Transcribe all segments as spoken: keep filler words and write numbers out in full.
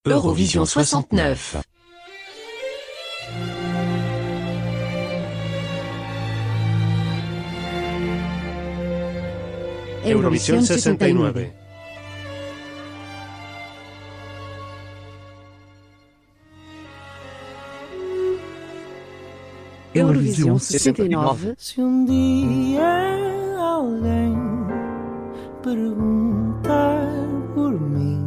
Eurovision soixante-neuf. Eurovisión sesenta y nueve. Eurovision sessenta e nove. Se um dia alguém perguntar por mim,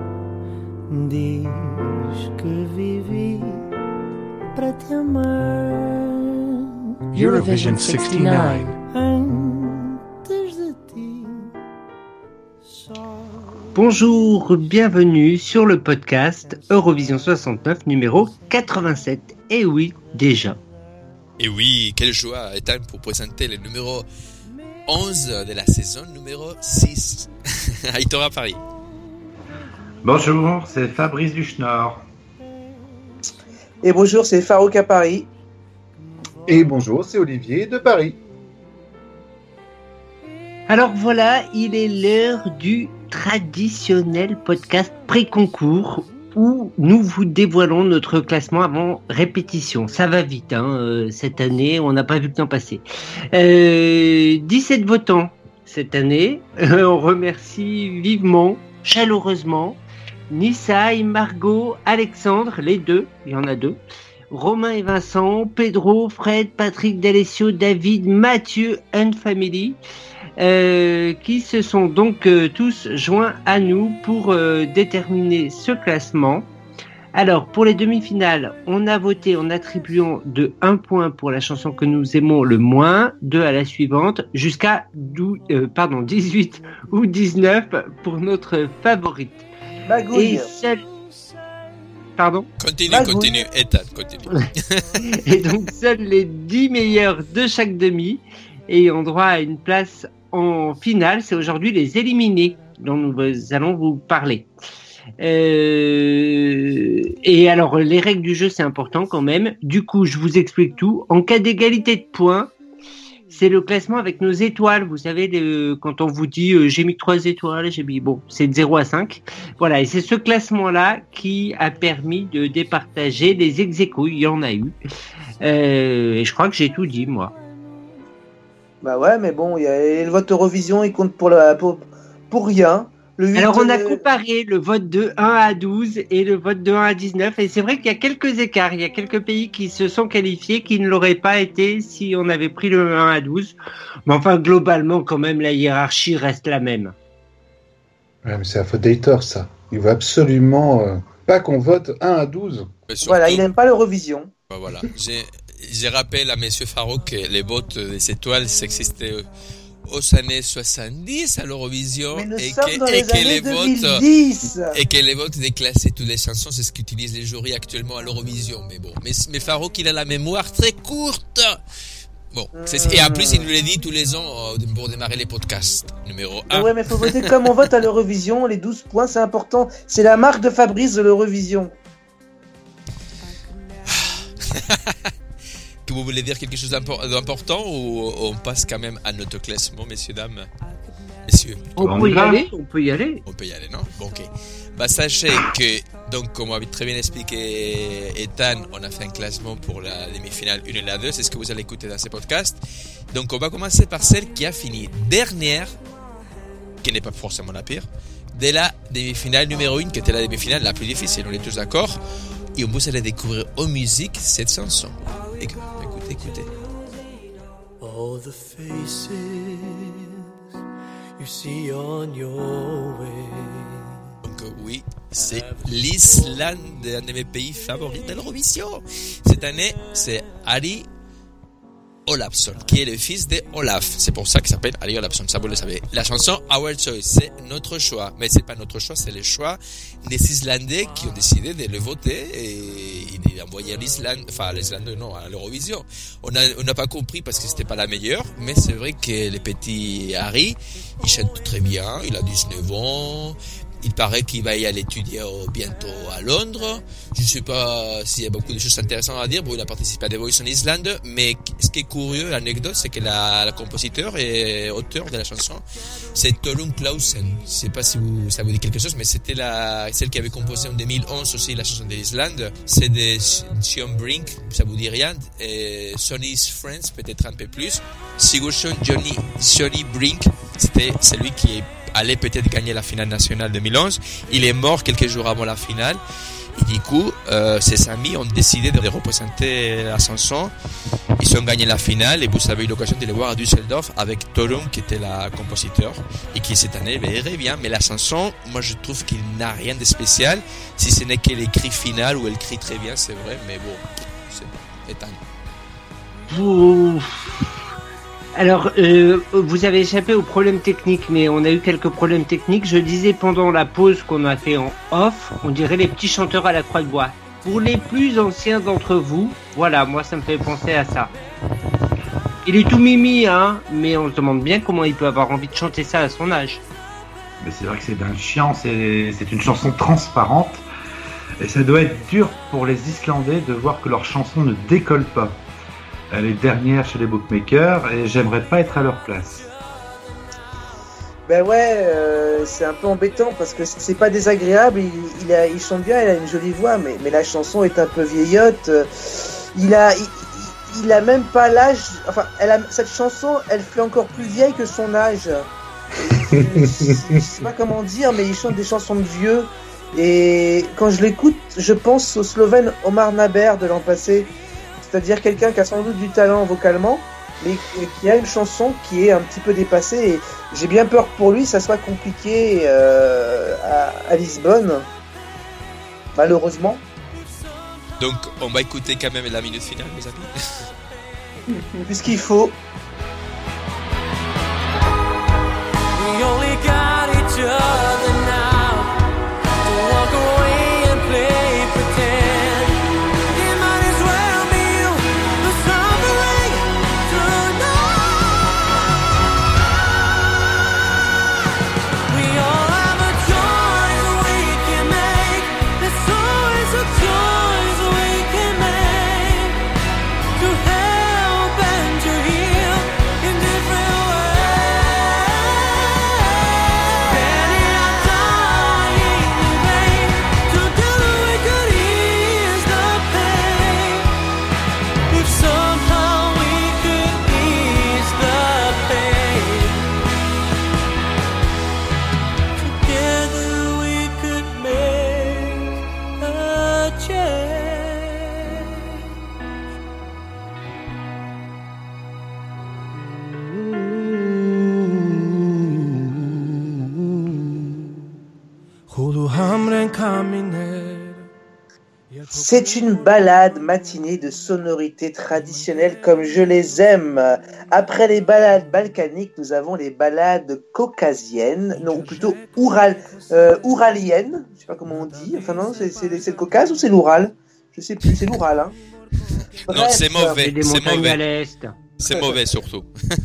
diz que vivi para te amar. Eurovision sixty-nine. Antes de ti. Só... Bonjour, bienvenue sur le podcast Eurovision soixante-neuf numéro quatre-vingt-sept. Et oui, déjà. Et oui, quelle joie, Ethan, pour présenter le numéro onze de la saison numéro six. Aitor à Paris. Bonjour, c'est Fabrice Duchnor. Et bonjour, c'est Farouk à Paris. Et bonjour, c'est Olivier de Paris. Alors voilà, il est l'heure du traditionnel podcast pré-concours où nous vous dévoilons notre classement avant répétition. Ça va vite, hein, euh, cette année, on n'a pas vu le temps passer. Euh, dix-sept votants cette année. Euh, on remercie vivement, chaleureusement, Nissa et Margot, Alexandre, les deux, il y en a deux, Romain et Vincent, Pedro, Fred, Patrick, D'Alessio, David, Mathieu and Family, euh, qui se sont donc euh, tous joints à nous pour euh, déterminer ce classement. Alors, pour les demi-finales, on a voté en attribuant de un point pour la chanson que nous aimons le moins, deux à la suivante, jusqu'à dou- euh, pardon, dix-huit ou dix-neuf pour notre favorite. Magouille. Et seul... Pardon ? Continue, Magouille. continue, Ethan, continue. Et donc, seuls les dix meilleurs de chaque demi ayant droit à une place en finale. C'est aujourd'hui les éliminés dont nous allons vous parler. Euh... Et alors, les règles du jeu, c'est important quand même. Du coup, je vous explique tout. En cas d'égalité de points, c'est le classement avec nos étoiles. Vous savez, le... quand on vous dit euh, j'ai mis trois étoiles, j'ai mis bon, c'est de zéro à cinq. Voilà, et c'est ce classement-là qui a permis de départager les ex-aequo. Il y en a eu. Euh... Et je crois que j'ai tout dit, moi. Bah ouais, mais bon, il y a le vote Eurovision, il compte pour, la, pour, pour rien. Le huit, Alors, on a euh, comparé le vote de un à douze et le vote de un à dix-neuf. Et c'est vrai qu'il y a quelques écarts. Il y a quelques pays qui se sont qualifiés qui ne l'auraient pas été si on avait pris le un à douze. Mais enfin, globalement, quand même, la hiérarchie reste la même. Ouais, mais c'est la faute d'Aitor, ça. Il veut absolument euh, pas qu'on vote un à douze. Mais surtout, Voilà, il n'aime pas l'Eurovision. bah voilà. J'ai, je rappelle à Monsieur Farouk que les votes des étoiles, ça existait aux années soixante-dix à l'Eurovision Mais nous et sommes que, dans et les que années les deux votes mille dix. et que les votes déclassés toutes les chansons, c'est ce qu'utilisent les jurys actuellement à l'Eurovision. Mais bon, mais, mais Farouk, il a la mémoire très courte. Bon, c'est, et en plus, il nous le dit tous les ans euh, pour démarrer les podcasts. Numéro un. Ouais, mais faut voter comme on vote à l'Eurovision. Les douze points, c'est important. C'est la marque de Fabrice de l'Eurovision. Que vous voulez dire quelque chose d'impor- d'important ou on passe quand même à notre classement, messieurs, dames? Messieurs, On, On peut y y va aller, on peut y aller. on peut y aller, non? Bon, ok. Bah, sachez que, donc, comme avait très bien expliqué Ethan, on a fait un classement pour la demi-finale un et la deux, c'est ce que vous allez écouter dans ce podcast. Donc, on va commencer par celle qui a fini dernière, qui n'est pas forcément la pire, de la demi-finale numéro un, qui était la demi-finale la plus difficile, on est tous d'accord. Et vous allez découvrir en musique cette chanson. Écoutez, écoutez, écoutez. All the faces you see on your way. Donc euh, oui, c'est l'Islande, un de mes pays favoris de l'Eurovision. Cette année, c'est Ari Olafsson, qui est le fils de Olaf. C'est pour ça qu'il s'appelle Ari Olafsson, ça vous le savez. La chanson Our Choice, c'est notre choix. Mais c'est pas notre choix, c'est le choix des Islandais qui ont décidé de le voter et d'envoyer à l'Islande, enfin à l'Islande, non, à l'Eurovision. On a, on n'a pas compris parce que c'était pas la meilleure, mais c'est vrai que le petit Harry, il chante très bien, il a dix-neuf ans, il paraît qu'il va y aller étudier bientôt à Londres. Je ne sais pas s'il y a beaucoup de choses intéressantes à dire. Bon, il a participé à The Voice en Islande, mais ce qui est curieux, l'anecdote, c'est que la, la compositeur et auteur de la chanson, c'est Torunn Clausen. Je ne sais pas si vous, ça vous dit quelque chose, mais c'était la, celle qui avait composé en deux mille onze aussi la chanson de l'Islande. C'est de Sion Brink, ça vous dit rien. Et Sonny's Friends, peut-être un peu plus. Sigurdsson Johnny, Johnny Brink, c'était celui qui allait peut-être gagner la finale nationale deux mille onze. Il est mort quelques jours avant la finale. Et du coup, euh, ses amis ont décidé de représenter la chanson. Ils ont gagné la finale et vous avez eu l'occasion de les voir à Düsseldorf avec Torunn qui était la compositeur et qui cette année verrait bien. Mais la chanson, moi je trouve qu'il n'a rien de spécial, si ce n'est qu'elle écrit finale où elle crie très bien, c'est vrai, mais bon, c'est éteint. Vous... Alors, euh, vous avez échappé aux problèmes techniques, mais on a eu quelques problèmes techniques. Je disais pendant la pause qu'on a fait en off, on dirait les petits chanteurs à la croix de bois. Pour les plus anciens d'entre vous, voilà, moi ça me fait penser à ça. Il est tout mimi, hein, mais on se demande bien comment il peut avoir envie de chanter ça à son âge. Mais c'est vrai que c'est d'un chiant, c'est, c'est une chanson transparente. Et ça doit être dur pour les Islandais de voir que leur chanson ne décolle pas. Elle est dernière chez les bookmakers et j'aimerais pas être à leur place. Ben ouais, euh, c'est un peu embêtant parce que c'est pas désagréable, il, il, a, il chante bien, il a une jolie voix, mais, mais la chanson est un peu vieillotte. Il a, il, il a même pas l'âge, enfin, elle a, cette chanson, elle fait encore plus vieille que son âge. Je, je, je sais pas comment dire, mais il chante des chansons de vieux. Et quand je l'écoute, je pense au Slovène Omar Naber de l'an passé. C'est-à-dire quelqu'un qui a sans doute du talent vocalement, mais qui a une chanson qui est un petit peu dépassée. Et j'ai bien peur que pour lui, ça soit compliqué euh, à, à Lisbonne, malheureusement. Donc, on va écouter quand même la minute finale, mes amis. Puisqu'il faut. We only got each other now to walk away and play pretend. C'est une balade matinée de sonorités traditionnelles comme je les aime. Après les balades balkaniques, nous avons les balades caucasiennes, non, ou plutôt oural, euh, ouraliennes, je sais pas comment on dit, enfin non, c'est, c'est, c'est le Caucase ou c'est l'Oural? Je sais plus, c'est l'Oural, hein. Bref, non, c'est mauvais, des c'est mauvais. À l'est. C'est mauvais surtout.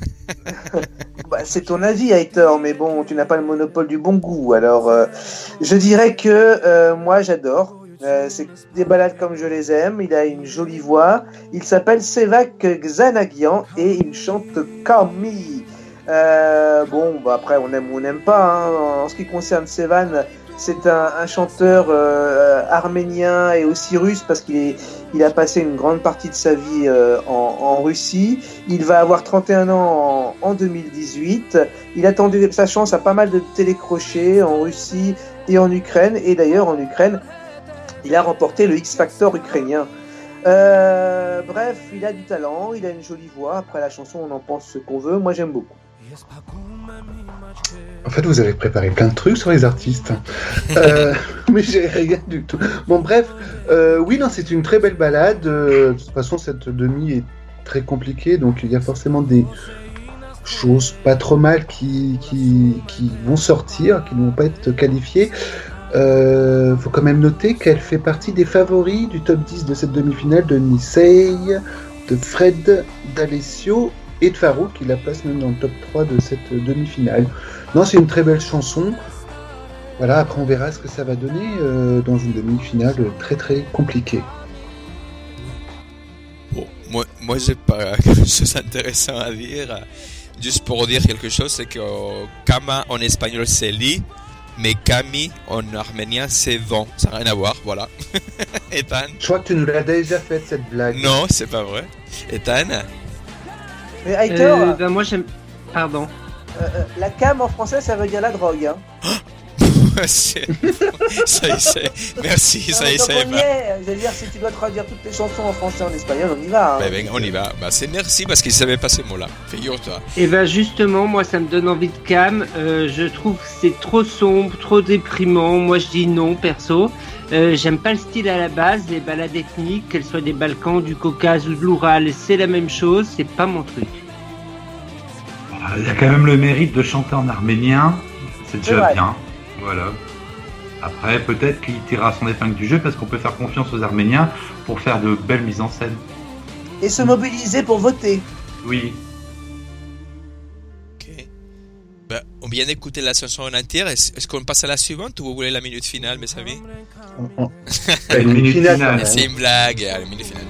Bah, c'est ton avis, Hector, mais bon, tu n'as pas le monopole du bon goût. Alors, euh, je dirais que euh, moi, j'adore. Euh, c'est des balades comme je les aime. Il a une jolie voix. Il s'appelle Sevak Xanagian et il chante Kami. Euh, bon, bah après, on aime ou on n'aime pas. Hein. En ce qui concerne Sevan, c'est un, un chanteur euh, arménien et aussi russe parce qu'il est, il a passé une grande partie de sa vie euh, en, en Russie. Il va avoir trente et un ans en, en deux mille dix-huit. Il a tendu sa chance à pas mal de télécrochets en Russie et en Ukraine. Et d'ailleurs, en Ukraine, il a remporté le X-Factor ukrainien. Euh, bref, il a du talent, il a une jolie voix. Après la chanson, on en pense ce qu'on veut. Moi, j'aime beaucoup. En fait, vous avez préparé plein de trucs sur les artistes. euh, mais j'ai rien du tout. Bon, bref. Euh, oui, non, c'est une très belle balade. Euh, de toute façon, cette demi est très compliquée. Donc, il y a forcément des choses pas trop mal qui, qui, qui vont sortir, qui ne vont pas être qualifiées. Euh, faut quand même noter qu'elle fait partie des favoris du top dix de cette demi-finale de Nisei, de Fred, d'Alessio et de Faro, qui la place même dans le top trois de cette demi-finale. Non, c'est une très belle chanson. voilà, après on verra ce que ça va donner euh, dans une demi-finale très très compliquée. Bon, moi, moi j'ai pas quelque chose d'intéressant à dire. Juste pour dire quelque chose, c'est que Kama en espagnol c'est li, mais Kami en arménien c'est vent. Ça n'a rien à voir, voilà. Ethan? Je crois que tu nous l'as déjà faite cette blague. Non, c'est pas vrai. Ethan? Mais Hater, Euh, ben moi j'aime. Pardon. euh, euh, la cam en français, ça veut dire la drogue. Hein. C'est- ça y est, c'est- merci, ça y est, Donc ça y est. on y bah. est. Je veux dire, si tu dois traduire toutes les chansons en français et en espagnol, on y va. Hein. Bah, ben, on y va. Bah, c'est merci parce qu'il savait pas ces mots-là. Figure-toi. Et ben justement, moi ça me donne envie de Cam. Euh, je trouve que c'est trop sombre, trop déprimant. Moi je dis non perso. Euh, j'aime pas le style à la base, les balades ethniques, qu'elles soient des Balkans, du Caucase ou de l'Oural, c'est la même chose, c'est pas mon truc. Il y a quand même le mérite de chanter en arménien, c'est C'est déjà vrai. bien. Voilà. Après, peut-être qu'il tirera son épingle du jeu parce qu'on peut faire confiance aux Arméniens pour faire de belles mises en scène. Et se mobiliser pour voter. Oui. Ok. Bah, on vient d'écouter la chanson en entière. Est-ce, est-ce qu'on passe à la suivante ou vous voulez la minute finale, mes amis? On- on- Une minute finale, finale. quand C'est même. une blague. Allez, minute finale.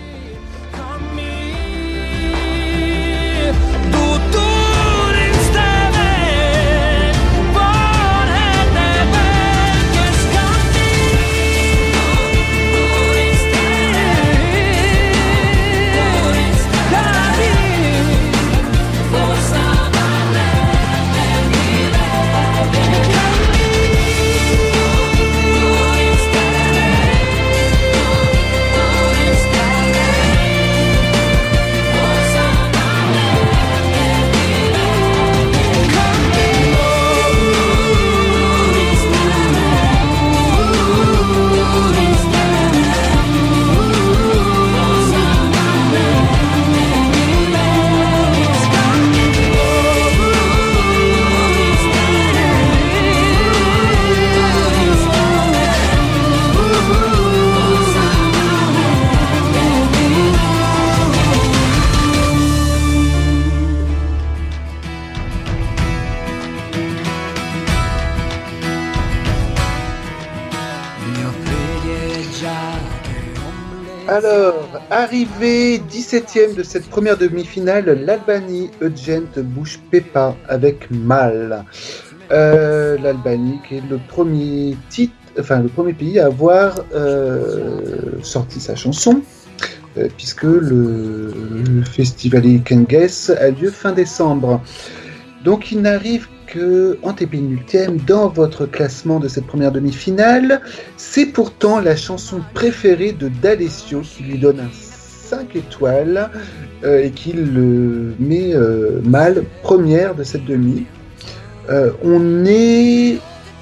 Alors, arrivé dix-septième de cette première demi-finale, l'Albanie, Eugent Bush Pepa avec Mal. Euh, L'Albanie qui est le premier titre, enfin le premier pays à avoir euh, sorti sa chanson, euh, puisque le, le festival Kenges a lieu fin décembre. Donc il n'arrive que antépénultième dans votre classement de cette première demi-finale. C'est pourtant la chanson préférée de D'Alessio qui lui donne un cinq étoiles euh, et qui le met euh, Mal première de cette demi. Euh, on est...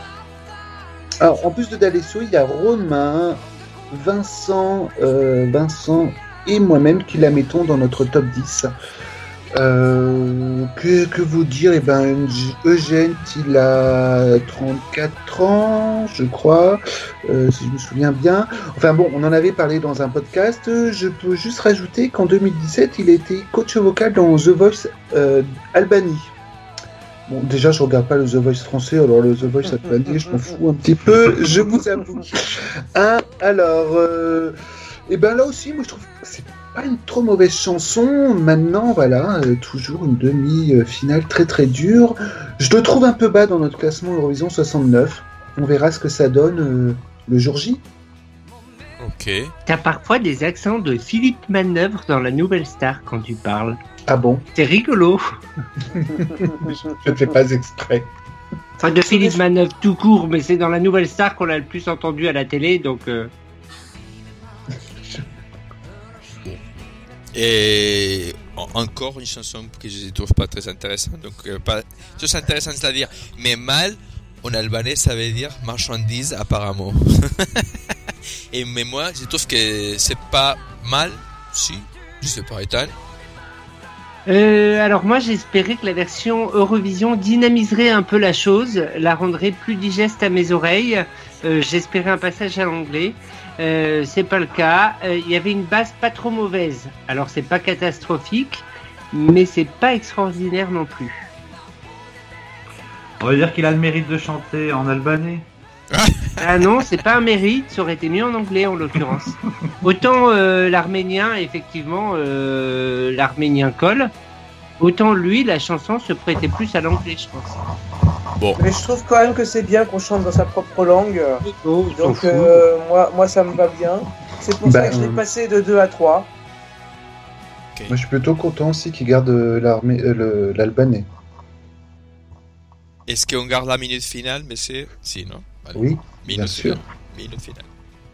Alors en plus de D'Alessio, il y a Romain, Vincent, euh, Vincent et moi-même qui la mettons dans notre top dix. Euh, que, que vous dire? Eh ben, Eugène, il a trente-quatre ans, je crois, euh, si je me souviens bien. Enfin bon, on en avait parlé dans un podcast. Je peux juste rajouter qu'en deux mille dix-sept, il a été coach vocal dans The Voice euh, Albanie. Bon, déjà, je regarde pas le The Voice français, alors le The Voice Albanie, je m'en fous un petit peu, je vous avoue. Hein, alors, euh, et ben là aussi, moi je trouve que c'est pas une trop mauvaise chanson. Maintenant, voilà, euh, toujours une demi-finale très très dure. Je le trouve un peu bas dans notre classement Eurovision soixante-neuf. On verra ce que ça donne euh, le jour J. Ok. T'as parfois des accents de Philippe Manœuvre dans la Nouvelle Star quand tu parles. Ah bon? C'est rigolo. Je ne fais pas exprès. Enfin, de Philippe Manœuvre tout court, mais c'est dans la Nouvelle Star qu'on l'a le plus entendu à la télé, donc... Euh... Et en- encore une chanson que je ne trouve pas très intéressante. Donc, euh, pas chose intéressante, c'est-à-dire, mais mal en albanais, ça veut dire marchandise apparemment. Et mais moi, je trouve que c'est pas mal. Si, je sais pas, Ethan. Euh, alors moi j'espérais que la version Eurovision dynamiserait un peu la chose, la rendrait plus digeste à mes oreilles. Euh, j'espérais un passage à l'anglais. Euh, c'est pas le cas. Il euh, y avait une base pas trop mauvaise. Alors c'est pas catastrophique, mais c'est pas extraordinaire non plus. On va dire qu'il a le mérite de chanter en albanais. Ah non, c'est pas un mérite, ça aurait été mieux en anglais en l'occurrence. Autant euh, l'arménien, effectivement, euh, l'arménien colle, autant lui, la chanson se prêtait plus à l'anglais, je pense. Bon. Mais je trouve quand même que c'est bien qu'on chante dans sa propre langue. Oh, Donc euh, moi, moi ça me va bien. C'est pour Bah, ça que je l'ai euh, passé de deux à trois. Ok. Moi, je suis plutôt content aussi qu'il garde euh, l'armée, euh, le- l'albanais. Est-ce qu'on garde la minute finale, mais c'est... Si, non? Allez. Oui, Minute bien sûr. finale. Minute finale.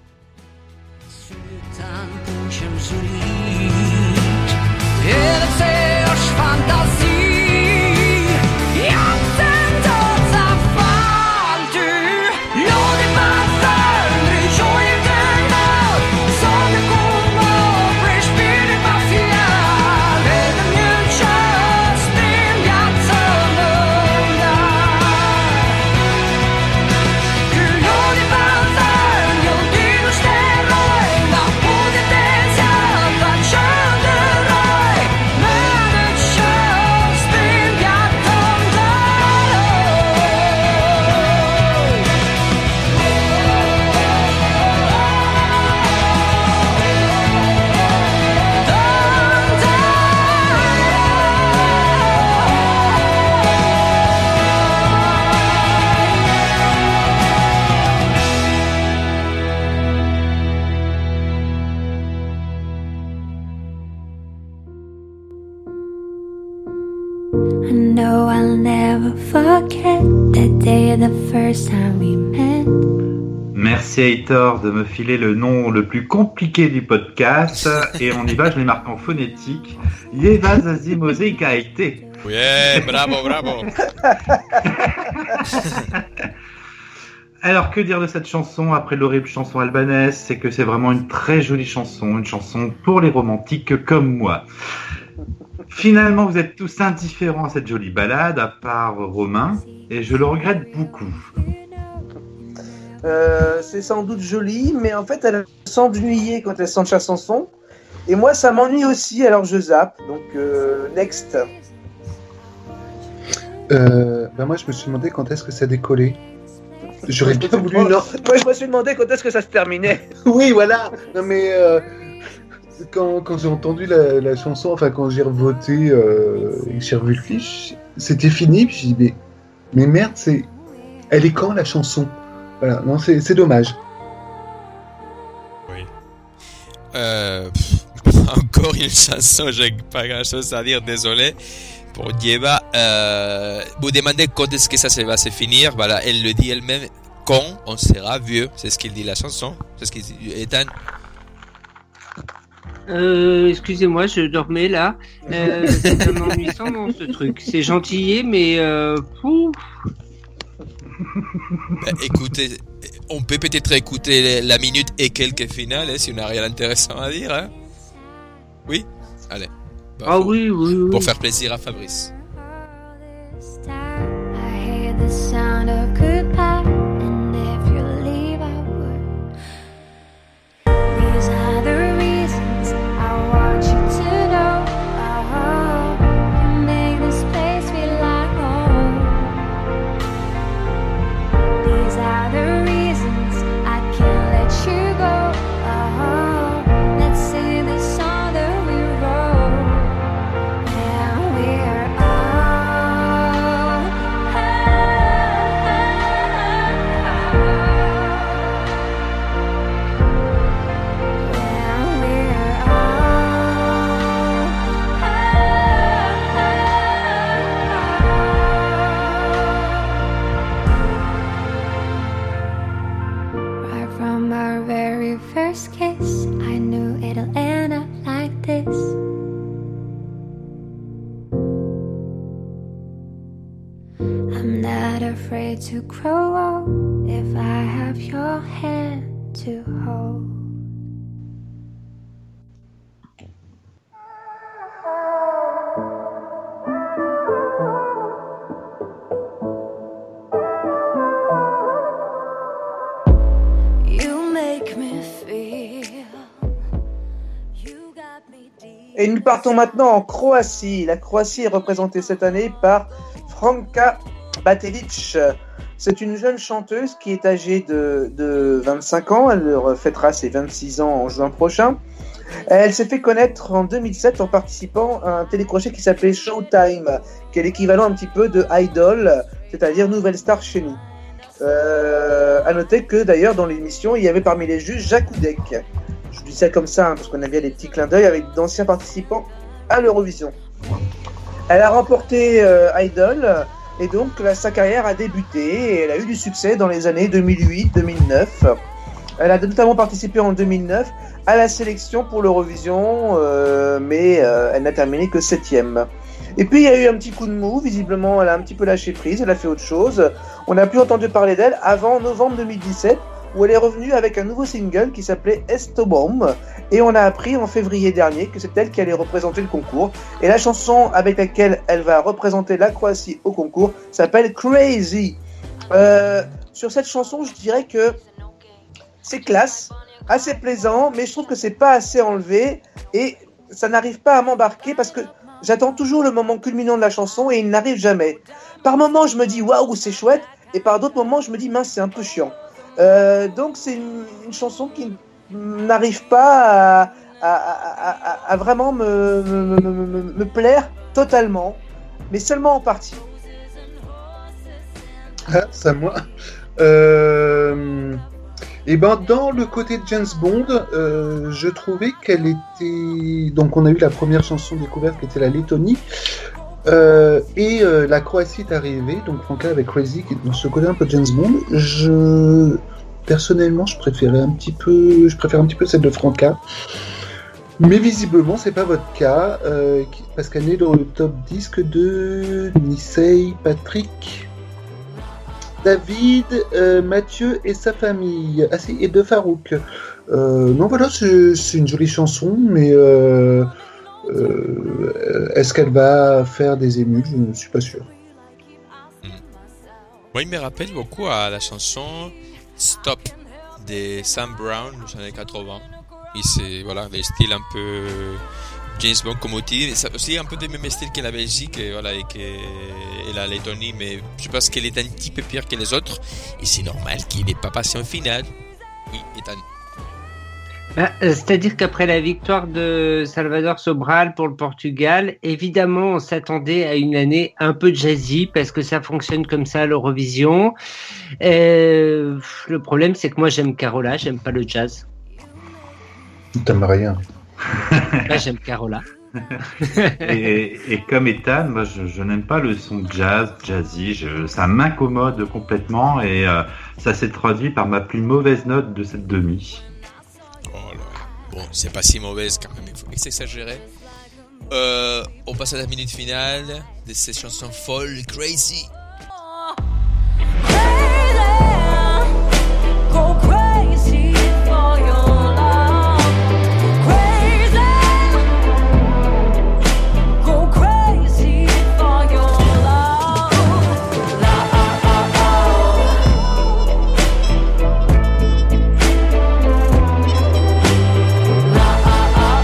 Utan pun sulit Elseers fantasie Jakten tot afval du Låt man förändring Jojen av Som det kommer Fresh spirit på fjärr Även nu körs Springat sömnda Gud låt man förändring Jag dyr och ställer Vad både den hjärta Känner dig Men ett körs Springat om I know I'll never forget that day, the first time we met. Merci Heitor de me filer le nom le plus compliqué du podcast. Et on y va, je l'ai marqué en phonétique. Yeva Zazimose Kaite. Oui, bravo, bravo. Alors que dire de cette chanson après l'horrible chanson albanaise? C'est que c'est vraiment une très jolie chanson, une chanson pour les romantiques comme moi. Finalement, vous êtes tous indifférents à cette jolie balade, à part Romain, et je le regrette beaucoup. Euh, c'est sans doute joli, mais en fait, elle s'ennuyait quand elle chante la chanson. Et moi, ça m'ennuie aussi, alors je zappe. Donc, euh, next. Euh, bah moi, je me suis demandé quand est-ce que ça décollait. J'aurais bien voulu... Non. Moi, je me suis demandé quand est-ce que ça se terminait. Oui, voilà. Non, mais euh, quand, quand j'ai entendu la, la chanson, enfin, quand j'ai revoté euh, et que j'ai revu le clip, c'était fini. Puis j'ai dit, mais, mais merde, c'est... elle est quand la chanson? Voilà, non, c'est, c'est dommage. Oui. Euh, pff, encore une chanson, j'ai pas grand chose à dire, désolé. Pour Dieva, euh, vous demandez quand est-ce que ça va se finir. Voilà, elle le dit elle-même. Quand on sera vieux, c'est ce qu'il dit la chanson. C'est ce qu'il dit. Ethan. Euh, excusez-moi, je dormais là. Euh, c'est un ennuyant dans ce truc. C'est gentillet, mais euh, pouf. Bah, écoutez, on peut peut-être écouter la minute et quelques finales hein, si on n'a rien d'intéressant à dire. Hein. Oui. Allez. Bah, Ah pour, oui, oui, oui. pour faire plaisir à Fabrice. I hear the sound of goodbye, and if you leave, I would. These are the reasons I want you to know. Oh, you make this place feel like home. These are the reasons I can't let you go. Oh, let's sing the song that we wrote. And we're all and we're all right from our very first kiss. I knew it'll end up like this. I'm not afraid to grow old if I have your hand to hold. You make me feel. You got me deep. Et nous partons maintenant en Croatie. La Croatie est représentée cette année par Franka Batelic. C'est une jeune chanteuse qui est âgée de, de vingt-cinq ans. Elle fêtera ses vingt-six ans en juin prochain. Elle s'est fait connaître en deux mille sept en participant à un télécrochet qui s'appelait Showtime, qui est l'équivalent un petit peu de Idol, c'est-à-dire Nouvelle Star chez nous. Euh, à noter que d'ailleurs dans l'émission, il y avait parmi les juges Jacques Oudek. Je dis ça comme ça hein, parce qu'on aime bien les petits clins d'œil avec d'anciens participants à l'Eurovision. Elle a remporté euh, Idol et donc là, sa carrière a débuté et elle a eu du succès dans les années deux mille huit deux mille neuf. Elle a notamment participé en deux mille neuf à la sélection pour l'Eurovision, euh, mais euh, elle n'a terminé que septième. Et puis il y a eu un petit coup de mou, visiblement elle a un petit peu lâché prise, elle a fait autre chose. On n'a plus entendu parler d'elle avant novembre deux mille dix-sept, où elle est revenue avec un nouveau single qui s'appelait Estobomb, et on a appris en février dernier que c'est elle qui allait représenter le concours. Et la chanson avec laquelle elle va représenter la Croatie au concours s'appelle Crazy. Euh, sur cette chanson, je dirais que c'est classe, assez plaisant, mais je trouve que c'est pas assez enlevé et ça n'arrive pas à m'embarquer parce que j'attends toujours le moment culminant de la chanson et il n'arrive jamais. Par moments, je me dis waouh, c'est chouette, et par d'autres moments, je me dis mince, c'est un peu chiant. Euh, donc, c'est une, une chanson qui n'arrive pas à, à, à, à, à vraiment me, me, me, me, me plaire totalement, mais seulement en partie. Ah, c'est à moi. Euh... Et ben dans le côté de James Bond, euh, je trouvais qu'elle était. Donc on a eu la première chanson découverte qui était la Lettonie, euh, et euh, la Croatie est arrivée, donc Franca avec Crazy, qui est dans ce côté un peu James Bond. Je personnellement, je préférais un petit peu, je préfère un petit peu celle de Franca, mais visiblement c'est pas votre cas, euh, parce qu'elle est dans le top disque de Nisei, Patrick. David, euh, Mathieu et sa famille, ah, si, et de Farouk. Euh, non, voilà, c'est, c'est une jolie chanson, mais euh, euh, est-ce qu'elle va faire des émules? Je ne suis pas sûr. Mm. Moi, il me rappelle beaucoup à la chanson Stop de Sam Brown des années quatre-vingts. Et c'est voilà, le style un peu James Bond, comme tu dis, c'est aussi un peu du même style que la Belgique et, voilà, et, que, et la Lettonie, mais je pense qu'elle est un petit peu pire que les autres, et c'est normal qu'il n'ait pas passé en finale. Oui, Ethan. Bah, c'est-à-dire qu'après la victoire de Salvador Sobral pour le Portugal, évidemment, on s'attendait à une année un peu jazzy, parce que ça fonctionne comme ça à l'Eurovision. Euh, le problème, c'est que moi, j'aime Carola, j'aime pas le jazz. T'aimes rien. Là, j'aime Carola. et, et comme Ethan, moi, je, je n'aime pas le son jazz, jazzy. Je, ça m'incommode complètement et euh, ça s'est traduit par ma plus mauvaise note de cette demi. Oh là. Bon, c'est pas si mauvaise quand même, il faut s'exagérer. Euh, on passe à la minute finale de cette chanson folle, Crazy. Go crazy for your love. Crazy. Go crazy for your love. La ah ah ah. La ah ah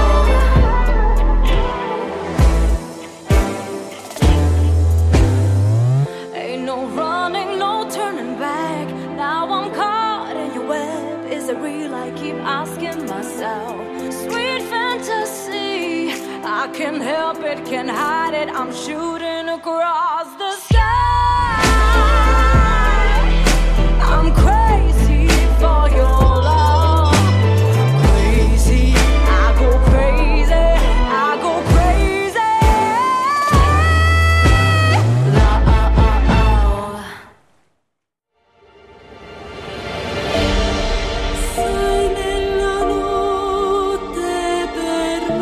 ah. Ain't no running, no turning back. Now I'm caught in your web. Is it real? I keep asking myself. Sweet fantasy, I can't help it, can't hide it. I'm shooting across the sky. I'm crazy for your love. Crazy, I go crazy, I go crazy. La ah ah ah. Sei nella notte per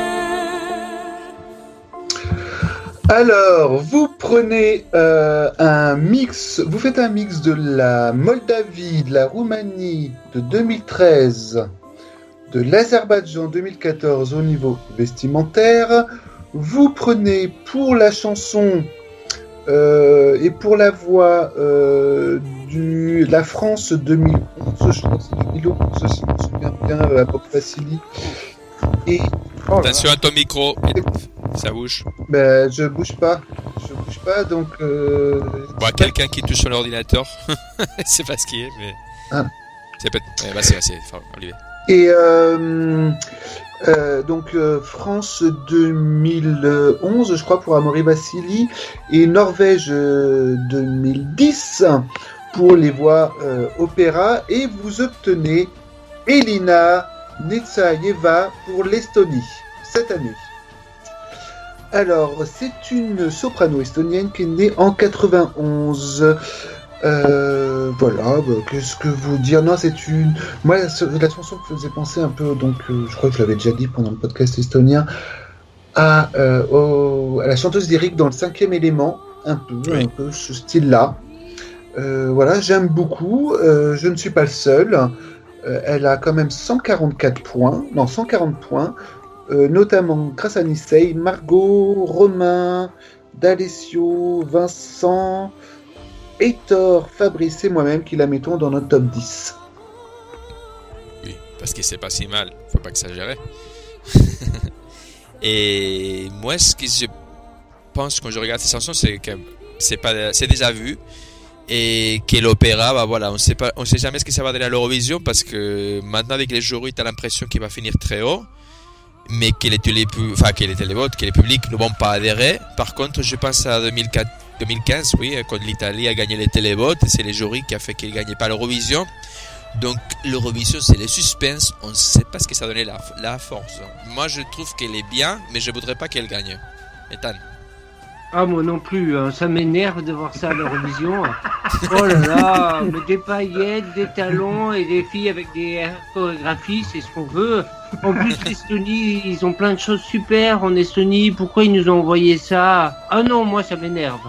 me. Alors, vous prenez euh, un mix, vous faites un mix de la Moldavie, de la Roumanie de deux mille treize, de l'Azerbaïdjan deux mille quatorze au niveau vestimentaire. Vous prenez pour la chanson euh, et pour la voix euh, du la France deux mille onze, je crois que c'est deux mille onze, si je me souviens bien, à Bob Vassili. Et Attention à ton micro, ça bouge. ben, je bouge pas. Je bouge sais pas, donc. Euh... Bon, quelqu'un qui touche son ordinateur, c'est pas ce qui est, mais. Ah. C'est peut-être. Ouais, bah, c'est, c'est, enfin, Olivier. Et euh, euh, donc euh, France deux mille onze, je crois, pour Amaury Vassili, et Norvège euh, deux mille dix pour les voix euh, opéra, et vous obtenez Elina Netsayeva pour l'Estonie cette année. Alors, c'est une soprano estonienne qui est née en quatre-vingt-onze. Euh, voilà, bah, qu'est-ce que vous dire? Non, c'est une. Moi, la, la chanson me faisait penser un peu, donc, euh, je crois que je l'avais déjà dit pendant le podcast estonien, à, euh, au, à la chanteuse lyrique dans le cinquième élément, un peu, Oui. un peu ce style-là. Euh, voilà, j'aime beaucoup. Euh, je ne suis pas le seul. Euh, elle a quand même cent quarante-quatre points, non, cent quarante points, euh, notamment grâce à Nisei, Margot, Romain, D'Alessio, Vincent, Heitor, Fabrice et moi-même qui la mettons dans notre top dix. Oui, parce que c'est pas si mal, faut pas exagérer. Et moi, ce que je pense quand je regarde ces chansons, c'est que c'est pas, c'est déjà vu. Et que l'opéra, bah voilà, on sait pas, on sait jamais ce que ça va donner à l'Eurovision parce que maintenant avec les jurys, t'as l'impression qu'il va finir très haut, mais que les télé, enfin que les télévotes, que les publics ne vont pas adhérer. Par contre, je pense à deux mille quatre, deux mille quinze, oui, quand l'Italie a gagné les télévotes, et c'est les jurys qui a fait qu'ils gagnaient pas l'Eurovision. Donc l'Eurovision, c'est le suspense, on ne sait pas ce que ça donnait la, la force. Moi, je trouve qu'elle est bien, mais je voudrais pas qu'elle gagne. Ethan. Ah, moi non plus, hein. Ça m'énerve de voir ça à l'Eurovision. Oh là là, mais des paillettes, des talons et des filles avec des chorégraphies, c'est ce qu'on veut. En plus, l'Estonie, ils ont plein de choses super en Estonie. Pourquoi ils nous ont envoyé ça? Ah non, moi ça m'énerve.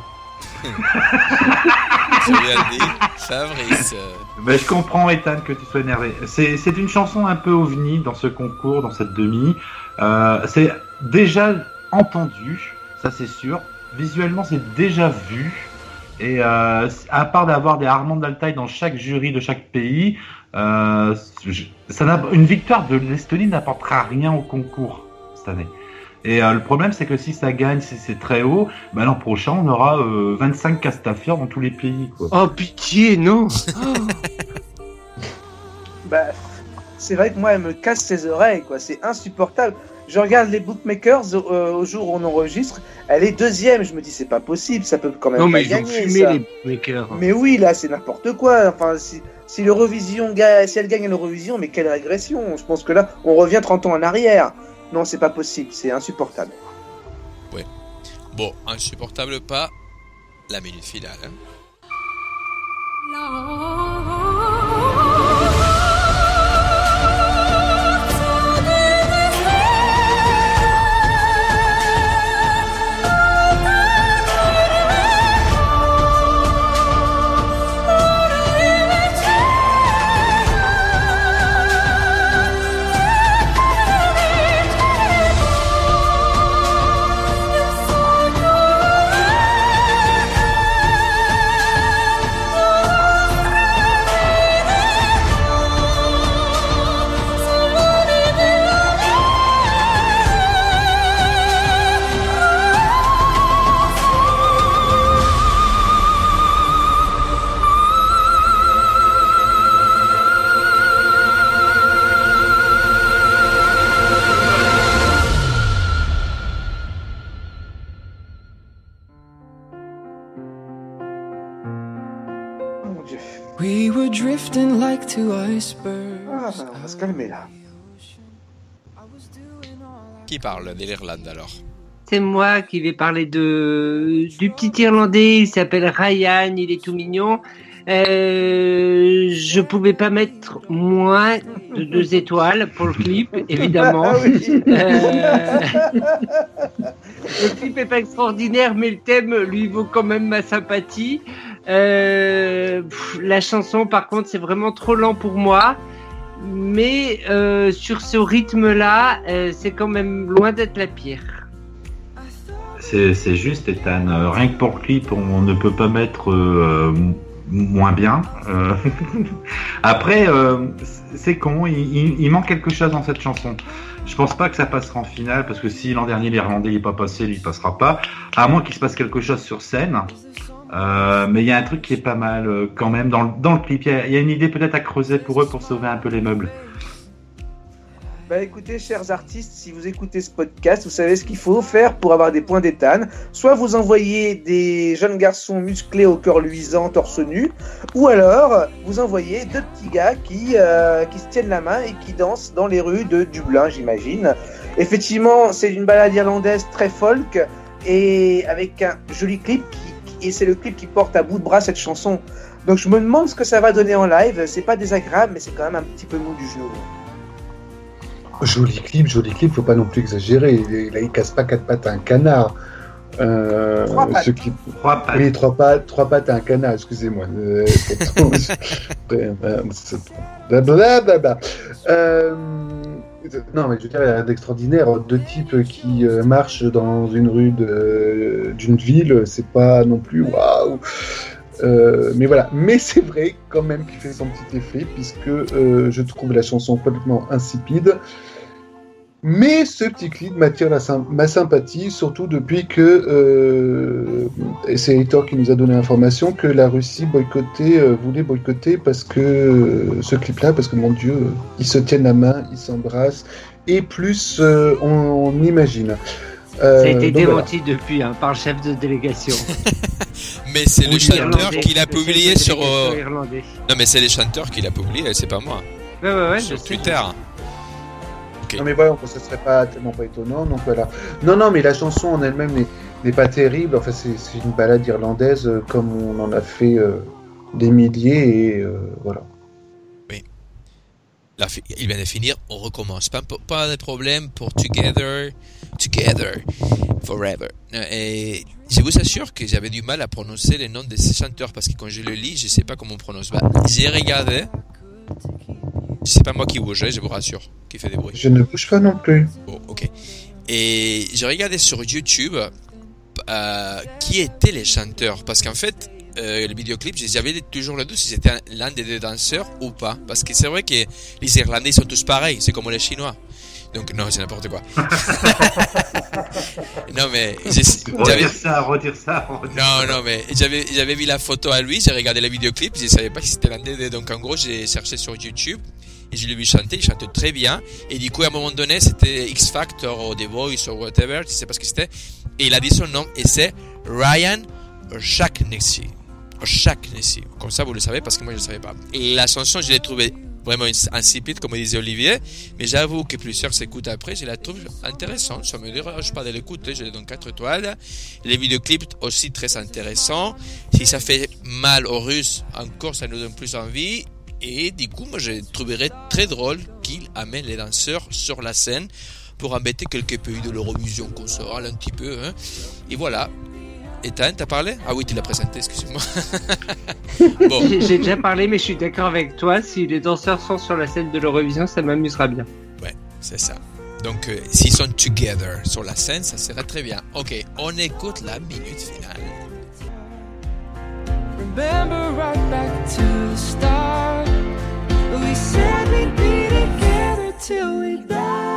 C'est bien dit, Fabrice. Ben, je comprends, Ethan, que tu sois énervé. C'est, c'est une chanson un peu ovni dans ce concours, dans cette demi. Euh, c'est déjà entendu, ça c'est sûr. Visuellement, c'est déjà vu. Et euh, à part d'avoir des Armand Altaï dans chaque jury de chaque pays, euh, je, ça n'a, une victoire de l'Estonie n'apportera rien au concours cette année. Et euh, le problème, c'est que si ça gagne, si c'est très haut, ben l'an prochain, on aura euh, vingt-cinq Castafiore dans tous les pays, quoi. Oh pitié, non. Bah, c'est vrai que moi, elle me casse ses oreilles, quoi. C'est insupportable. Je regarde les bookmakers euh, au jour où on enregistre. Elle est deuxième. Je me dis, c'est pas possible. Ça peut quand même Non pas mais ils ont gagner. fumé Ça. les makers. Mais oui, là, c'est n'importe quoi. Enfin, si, si l'Eurovision gagne, si elle gagne à l'Eurovision, mais quelle régression. Je pense que là, on revient trente ans en arrière. Non, c'est pas possible. C'est insupportable. Bon, insupportable pas, la minute finale. Hein. Mon Dieu. We were drifting like two icebergs. Ah, on va se calmer là. Qui parle de l'Irlande alors? C'est moi qui vais parler de du petit Irlandais. Il s'appelle Ryan. Il est tout mignon. Euh, je pouvais pas mettre moins de deux étoiles pour le clip, évidemment. Ah oui. Euh, Le clip est pas extraordinaire, mais le thème lui vaut quand même ma sympathie. Euh, pff, la chanson, par contre, c'est vraiment trop lent pour moi. Mais euh, sur ce rythme-là, euh, c'est quand même loin d'être la pire. C'est, c'est juste, Ethan. Euh, rien que pour le clip, on ne peut pas mettre euh, moins bien. Euh, Après, euh, c'est con, il, il, il manque quelque chose dans cette chanson. Je pense pas que ça passera en finale, parce que si l'an dernier l'Irlandais n'est pas passé, lui il passera pas. À moins qu'il se passe quelque chose sur scène. Euh, mais il y a un truc qui est pas mal euh, quand même dans le, dans le clip. Il y, a, il y a une idée peut-être à creuser pour eux pour sauver un peu les meubles. Bah écoutez, chers artistes, si vous écoutez ce podcast, vous savez ce qu'il faut faire pour avoir des points d'éthane. Soit vous envoyez des jeunes garçons musclés au cœur luisant, torse nu, ou alors vous envoyez deux petits gars qui, euh, qui se tiennent la main et qui dansent dans les rues de Dublin, j'imagine. Effectivement, c'est une balade irlandaise très folk et avec un joli clip qui, et c'est le clip qui porte à bout de bras cette chanson. Donc je me demande ce que ça va donner en live. C'est pas désagréable, mais c'est quand même un petit peu mou du genou. Joli clip, joli clip, faut pas non plus exagérer. Là, il casse pas quatre pattes à un canard. Euh, trois pattes. Ce clip... Trois pattes. Oui, trois pattes, trois pattes à un canard, excusez-moi. Euh, Blablabla. euh, non, mais je veux dire, il y a d'extraordinaire. Deux types qui euh, marchent dans une rue de, d'une ville, c'est pas non plus waouh. Euh, mais voilà, mais c'est vrai quand même qu'il fait son petit effet, puisque euh, je trouve la chanson complètement insipide. Mais ce petit clip m'attire la sym- ma sympathie, surtout depuis que, euh, et c'est Heitor qui nous a donné l'information, que la Russie boycottait, euh, voulait boycotter parce que euh, ce clip-là, parce que mon Dieu, euh, ils se tiennent la main, ils s'embrassent, et plus euh, on, on imagine. Euh, Ça a été donc démenti voilà. depuis hein, par le chef de délégation. Mais c'est Ou le chanteur l'Irlandais, qui l'a le chef publié de sur. délégation euh, irlandais. Non, mais c'est les chanteurs qui l'a publié, c'est pas moi. Ouais, ouais, ouais. Sur je sais. Twitter. Ok. Non mais voilà, ce serait pas tellement pas étonnant, donc voilà. Non, non, mais la chanson en elle-même n'est, n'est pas terrible, enfin c'est, c'est une balade irlandaise euh, comme on en a fait euh, des milliers, et euh, voilà. Là, il vient de finir, on recommence. Pas, pas de problème pour Together, Together, Forever. Et je vous assure que j'avais du mal à prononcer les noms de ces chanteurs parce que quand je le lis, je sais pas comment on prononce. Bah, j'ai regardé. C'est pas moi qui bouge, je vous rassure, qui fait des bruits. Je ne bouge pas non plus. Bon, ok. Et j'ai regardé sur YouTube euh, qui étaient les chanteurs parce qu'en fait, Euh, le vidéoclip, j'avais toujours le doute si c'était l'un des deux danseurs ou pas. Parce que c'est vrai que les Irlandais sont tous pareils, c'est comme les Chinois. Donc, non, c'est n'importe quoi. non, mais. Redire ça, redire ça. Redire non, ça. non, mais j'avais, j'avais vu la photo à lui, j'ai regardé le vidéoclip, je ne savais pas si c'était l'un des deux. Donc, en gros, j'ai cherché sur YouTube et je l'ai vu chanter, il chante très bien. Et du coup, à un moment donné, c'était X Factor ou The Voice ou whatever, je ne sais pas ce que c'était. Et il a dit son nom et c'est Ryan O'Shaughnessy. O'Shaughnessy. Comme ça, vous le savez parce que moi, je ne le savais pas. Et la chanson, je l'ai trouvée vraiment insipide, comme disait Olivier. Mais j'avoue que plusieurs s'écoutent après, je la trouve intéressante. Ça ne me dérange pas de l'écouter, je lui donne quatre étoiles. Les vidéoclips aussi très intéressants. Si ça fait mal aux Russes, encore, ça nous donne plus envie. Et du coup, moi, je trouverais très drôle qu'il amène les danseurs sur la scène pour embêter quelques pays de l'Eurovision, qu'on se râle un petit peu. Hein. Et voilà. Ethan, t'as parlé ? Ah oui, tu l'as présenté, excuse-moi. Bon. J'ai, j'ai déjà parlé, mais je suis d'accord avec toi. Si les danseurs sont sur la scène de l'Eurovision, ça m'amusera bien. Ouais, c'est ça. Donc, euh, s'ils sont together sur la scène, ça serait très bien. Ok, on écoute la minute finale. Remember right back to the start. We said we'd be together till we die.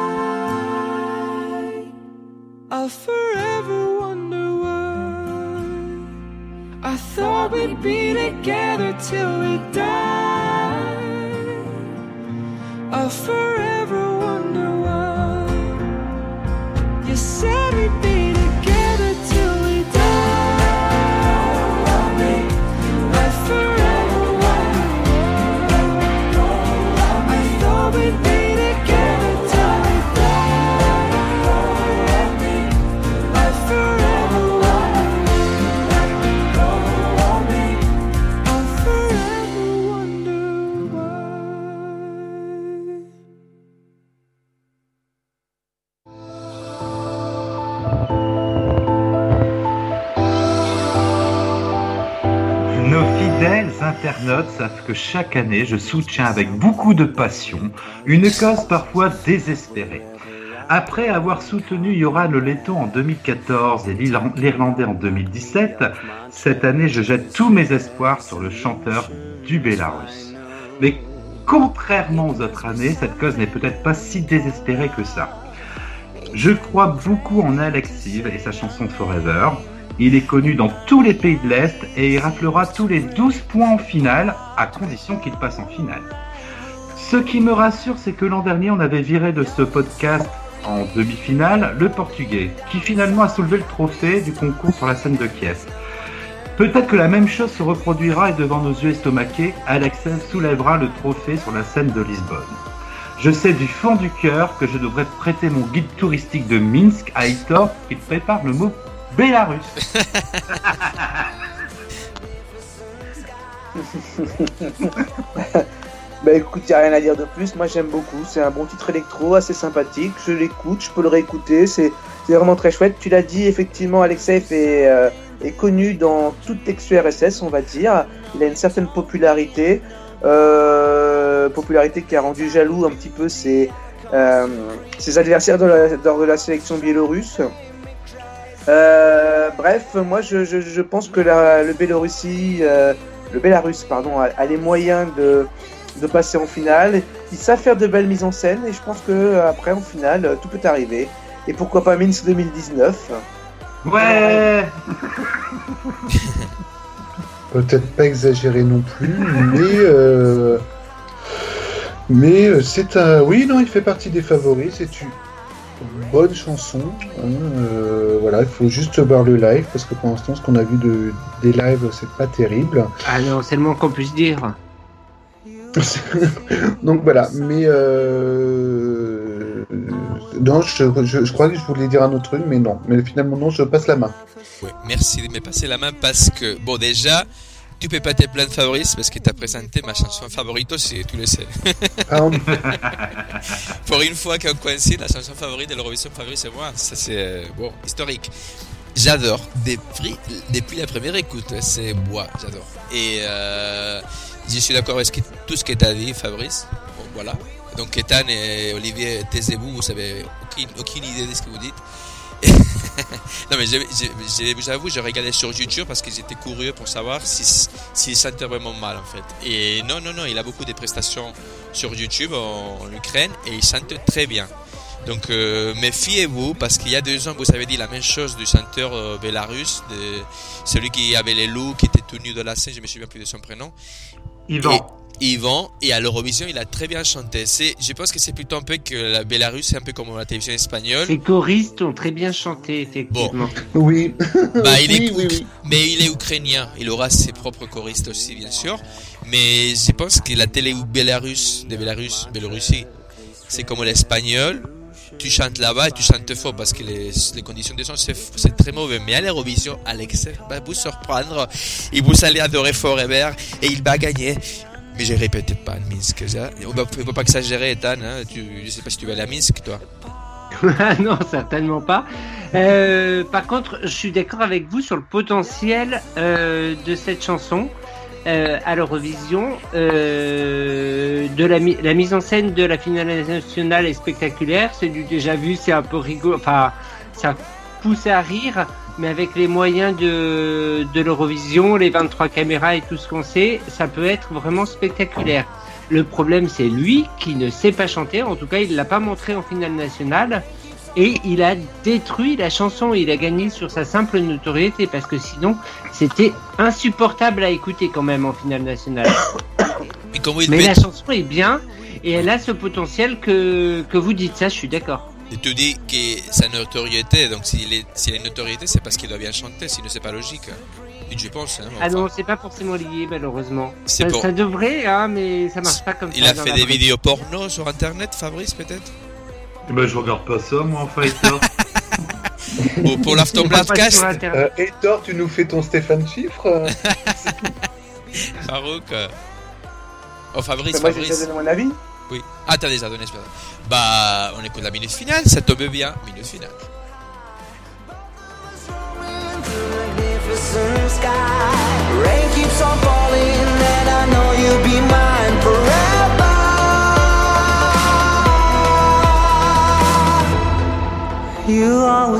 I'll forever wonder why. I thought we'd be together till we die. I'll forever wonder why. You said we'd be together till we die. I forever wonder why. I thought we'd be together till we die. I forever wonder. I forever wonder why. Nos fidèles internautes savent que chaque année, je soutiens avec beaucoup de passion une cause parfois désespérée. Après avoir soutenu Joran Le Letton en deux mille quatorze et l'Irla- l'Irlandais en deux mille dix-sept, cette année je jette tous mes espoirs sur le chanteur du Bélarus. Mais contrairement aux autres années, cette cause n'est peut-être pas si désespérée que ça. Je crois beaucoup en Alexiv et sa chanson Forever. Il est connu dans tous les pays de l'Est et il raflera tous les douze points en finale, à condition qu'il passe en finale. Ce qui me rassure, c'est que l'an dernier, on avait viré de ce podcast en demi-finale le Portugais, qui finalement a soulevé le trophée du concours sur la scène de Kiev. Peut-être que la même chose se reproduira et devant nos yeux estomaqués, Alexev soulèvera le trophée sur la scène de Lisbonne. Je sais du fond du cœur que je devrais prêter mon guide touristique de Minsk à Hector qui prépare le mot Bélarus. Bah écoute, y a rien à dire de plus, moi j'aime beaucoup, c'est un bon titre électro, assez sympathique, je l'écoute, je peux le réécouter, c'est, c'est vraiment très chouette. Tu l'as dit, effectivement, Alexev est, euh, est connu dans toute l'ex-U R S S, on va dire, il a une certaine popularité, euh, popularité qui a rendu jaloux un petit peu ses, euh, ses adversaires de la, lors de la sélection biélorusse. Euh, bref, moi je, je, je pense que la, le Biélorussie, euh, le Bélarus pardon, a, a les moyens de de passer en finale. Ils savent faire de belles mises en scène et je pense que après en finale tout peut arriver. Et pourquoi pas Minsk deux mille dix-neuf. Ouais. Peut-être pas exagéré non plus, mais euh... mais c'est un oui non il fait partie des favoris. C'est une bonne chanson. Hein, euh, voilà, il faut juste voir le live parce que pour l'instant ce qu'on a vu de des lives c'est pas terrible. Ah non, c'est le moins qu'on puisse dire. Donc voilà, mais euh... non, je, je, je crois que je voulais dire un autre truc, mais non. Mais finalement non, je passe la main. Ouais, merci de me passer la main parce que bon déjà tu peux pas te plaindre Fabrice parce que t'as présenté ma chanson favorite, c'est tu le sais. Ah, Pour une fois qu'on coïncide, la chanson favorite de l'Eurovision Fabrice et moi, ça c'est bon historique. J'adore depuis depuis la première écoute, c'est moi, j'adore. Et euh, je suis d'accord avec tout ce que tu as dit, Fabrice. Bon, voilà. Donc, Ethan et Olivier, taisez-vous, vous savez aucune, aucune idée de ce que vous dites. Non, mais j'ai, j'ai, j'avoue, j'ai regardé sur YouTube parce que j'étais curieux pour savoir si, s'il sentait vraiment mal, en fait. Et non, non, non, il a beaucoup de prestations sur YouTube en, en Ukraine et il chante très bien. Donc, euh, méfiez-vous parce qu'il y a deux ans, vous avez dit la même chose du chanteur euh, bélarus, de celui qui avait les loups, qui était tout nu de la scène, je me souviens plus de son prénom. Yvan. Et, Yvan, et à l'Eurovision, il a très bien chanté. C'est, je pense que c'est plutôt un peu que la Bélarus, c'est un peu comme la télévision espagnole. Les choristes ont très bien chanté, effectivement. Bon. Oui. Bah, il est, oui, oui, oui. Mais il est ukrainien. Il aura ses propres choristes aussi, bien sûr. Mais je pense que la télé Bélarus, de Bélarus, Biélorussie, c'est comme l'espagnol. Tu chantes là-bas et tu chantes fort parce que les, les conditions de son c'est, c'est très mauvais. Mais à l'Eurovision, Alex va vous surprendre et vous allez adorer Forever et il va gagner. Mais je répète pas Minsk. On ne peut pas exagérer, Ethan. Hein. Tu, je sais pas si tu vas aller à Minsk, toi. Non, certainement pas. Euh, par contre, je suis d'accord avec vous sur le potentiel euh, de cette chanson euh, à l'Eurovision. Euh, de la, la mise en scène de la finale nationale est spectaculaire. C'est du déjà vu, c'est un peu rigolo. Enfin, ça pousse à rire. Mais avec les moyens de, de l'Eurovision, les vingt-trois caméras et tout ce qu'on sait, ça peut être vraiment spectaculaire. Le problème, c'est lui qui ne sait pas chanter. En tout cas, il l'a pas montré en finale nationale. Et il a détruit la chanson. Il a gagné sur sa simple notoriété. Parce que sinon, c'était insupportable à écouter quand même en finale nationale. Mais, comment il Mais fait... la chanson est bien. Et elle a ce potentiel que, que vous dites. Ça, je suis d'accord. Et tu dis que sa notoriété, donc s'il, est, s'il a une notoriété, c'est parce qu'il doit bien chanter, sinon c'est pas logique. Et je pense. Hein, enfin. Ah non, c'est pas forcément lié, malheureusement. Ça, pour... ça devrait, hein, mais ça marche pas comme il ça. Il a fait des vidéos porno sur internet, Fabrice, peut-être? Ben, je regarde pas ça, moi, en fighter. Bon, pour l'Aftonbladcast. Euh, Hector, tu nous fais ton Stéphane Chiffre. Farouk. Oh, Fabrice, moi, Fabrice. j'ai déjà donné mon avis. Oui. Ah, t'as déjà donné, espère. Bah, on écoute la minute finale, ça tombe bien. Minute finale. Rain keeps on falling and I know you'll be mine forever.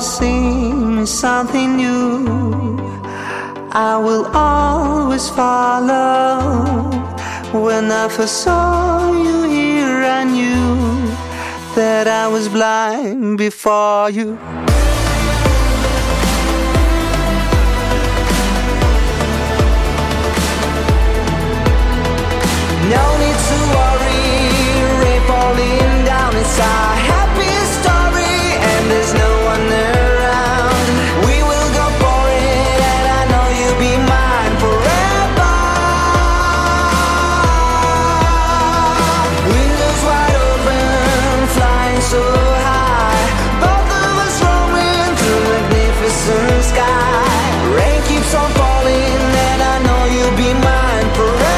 sing me something new. I will always follow. When I first saw you here, I knew that I was blind before you. No need to worry, rain falling down. It's our happy story, and there's no one around. We will go for it, and I know you'll be mine forever. Windows wide open, flying so high. Both of us roaming through magnificent sky. Rain keeps on falling, and I know you'll be mine forever.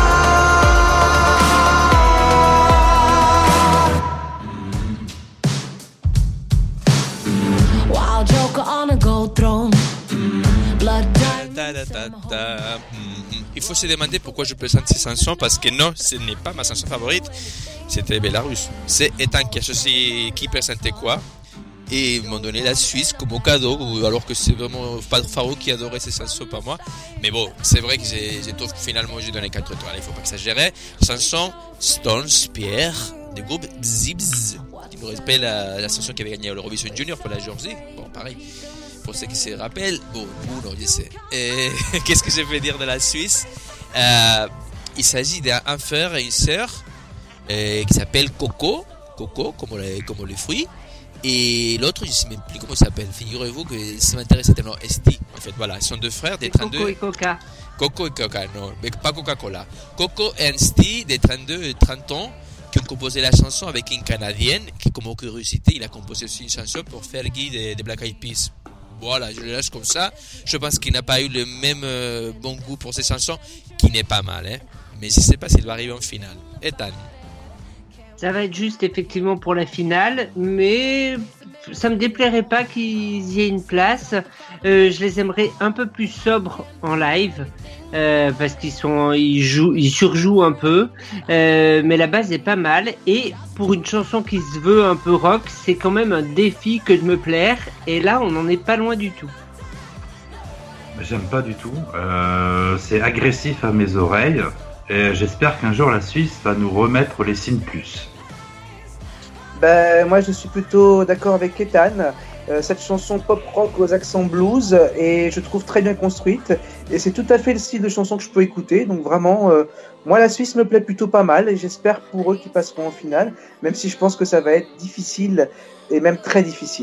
Il faut se demander pourquoi je présente ces chansons, parce que non, ce n'est pas ma chanson favorite, c'était Belarus. C'est Ethan qui a choisi qui présentait quoi, et ils m'ont donné la Suisse comme cadeau, alors que c'est vraiment Faro qui adorait ces chansons, pas moi. Mais bon, c'est vrai que j'ai, j'ai trouvé que finalement j'ai donné quatre étoiles, il faut pas exagérer. Chanson Stones Pierre du groupe Zibz, qui nous rappelle la, la chanson qui avait gagné l'Eurovision Junior pour la Géorgie. Bon, pareil. Pour ceux qui se rappellent, bon, ou non, je sais. Et qu'est-ce que je vais dire de la Suisse? euh, Il s'agit d'un frère et une sœur euh, qui s'appelle Coco, Coco, comme les, comme les fruits. Et l'autre, je ne sais même plus comment il s'appelle. Figurez-vous que ça m'intéresse tellement. Esti, en fait, voilà, ils sont deux frères des trente-deux. Coco et Coca. Coco et Coca, non, mais pas Coca-Cola. Coco et Esti, des trente-deux et trente ans, qui ont composé la chanson avec une Canadienne, qui, comme curiosité, il a composé aussi une chanson pour Fergie des de Black Eyed Peas. Voilà, je le lâche comme ça. Je pense qu'il n'a pas eu le même euh, bon goût pour ces chansons, qui n'est pas mal, hein. Mais je ne sais pas s'il va arriver en finale. Ethan. Ça va être juste effectivement pour la finale, mais ça me déplairait pas qu'ils y aient une place. Euh, je les aimerais un peu plus sobres en live, euh, parce qu'ils sont, ils jouent, ils surjouent un peu. Euh, mais la base est pas mal, et pour une chanson qui se veut un peu rock, c'est quand même un défi que de me plaire. Et là, on n'en est pas loin du tout. J'aime pas du tout. Euh, c'est agressif à mes oreilles. Et j'espère qu'un jour la Suisse va nous remettre les signes plus. Ben, moi je suis plutôt d'accord avec Ethan. Euh, cette chanson pop rock aux accents blues et je trouve très bien construite. Et c'est tout à fait le style de chanson que je peux écouter. Donc vraiment, euh, moi la Suisse me plaît plutôt pas mal et j'espère pour eux qu'ils passeront en finale. Même si je pense que ça va être difficile et même très difficile.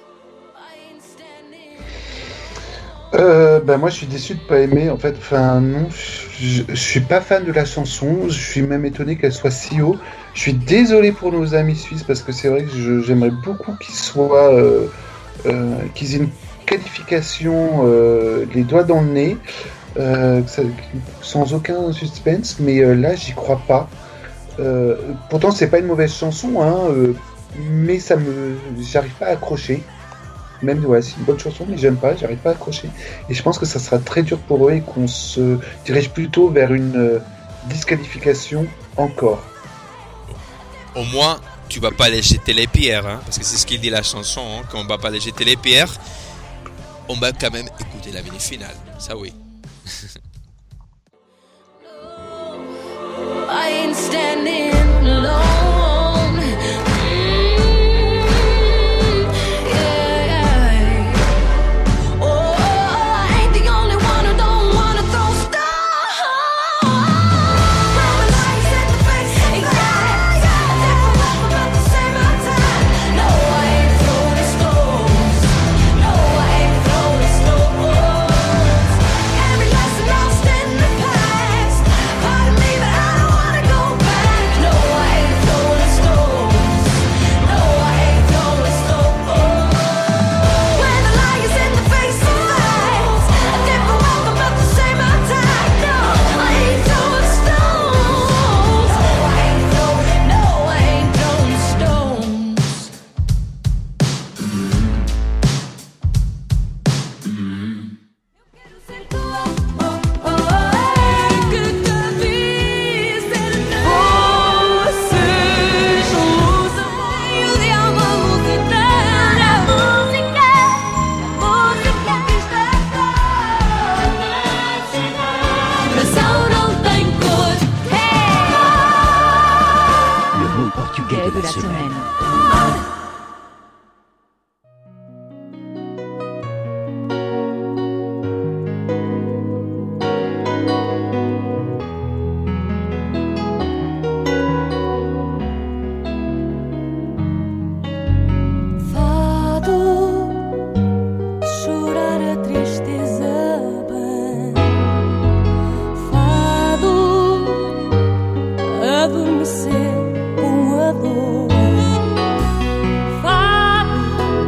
Euh, bah moi je suis déçu de pas aimer en fait, enfin non, je, je suis pas fan de la chanson, je suis même étonné qu'elle soit si haut. Je suis désolé pour nos amis suisses parce que c'est vrai que je, j'aimerais beaucoup qu'ils soient, euh, euh, qu'ils aient une qualification euh, les doigts dans le nez, euh, ça, sans aucun suspense, mais euh, là j'y crois pas. Euh, pourtant c'est pas une mauvaise chanson, hein, euh, mais ça me, j'arrive pas à accrocher. Même ouais, c'est une bonne chanson, mais j'aime pas, j'arrive pas à accrocher. Et je pense que ça sera très dur pour eux et qu'on se dirige plutôt vers une euh, disqualification encore. Au moins, tu vas pas aller jeter les pierres, hein, parce que c'est ce qu'il dit la chanson, hein, qu'on va pas aller jeter les pierres. On va quand même écouter la mini-finale, ça oui. I ain't standing alone. Go back. No, I ain't semaine. Fado, chorar a tristeza bem. Fado, adormecer com a dor. Fado,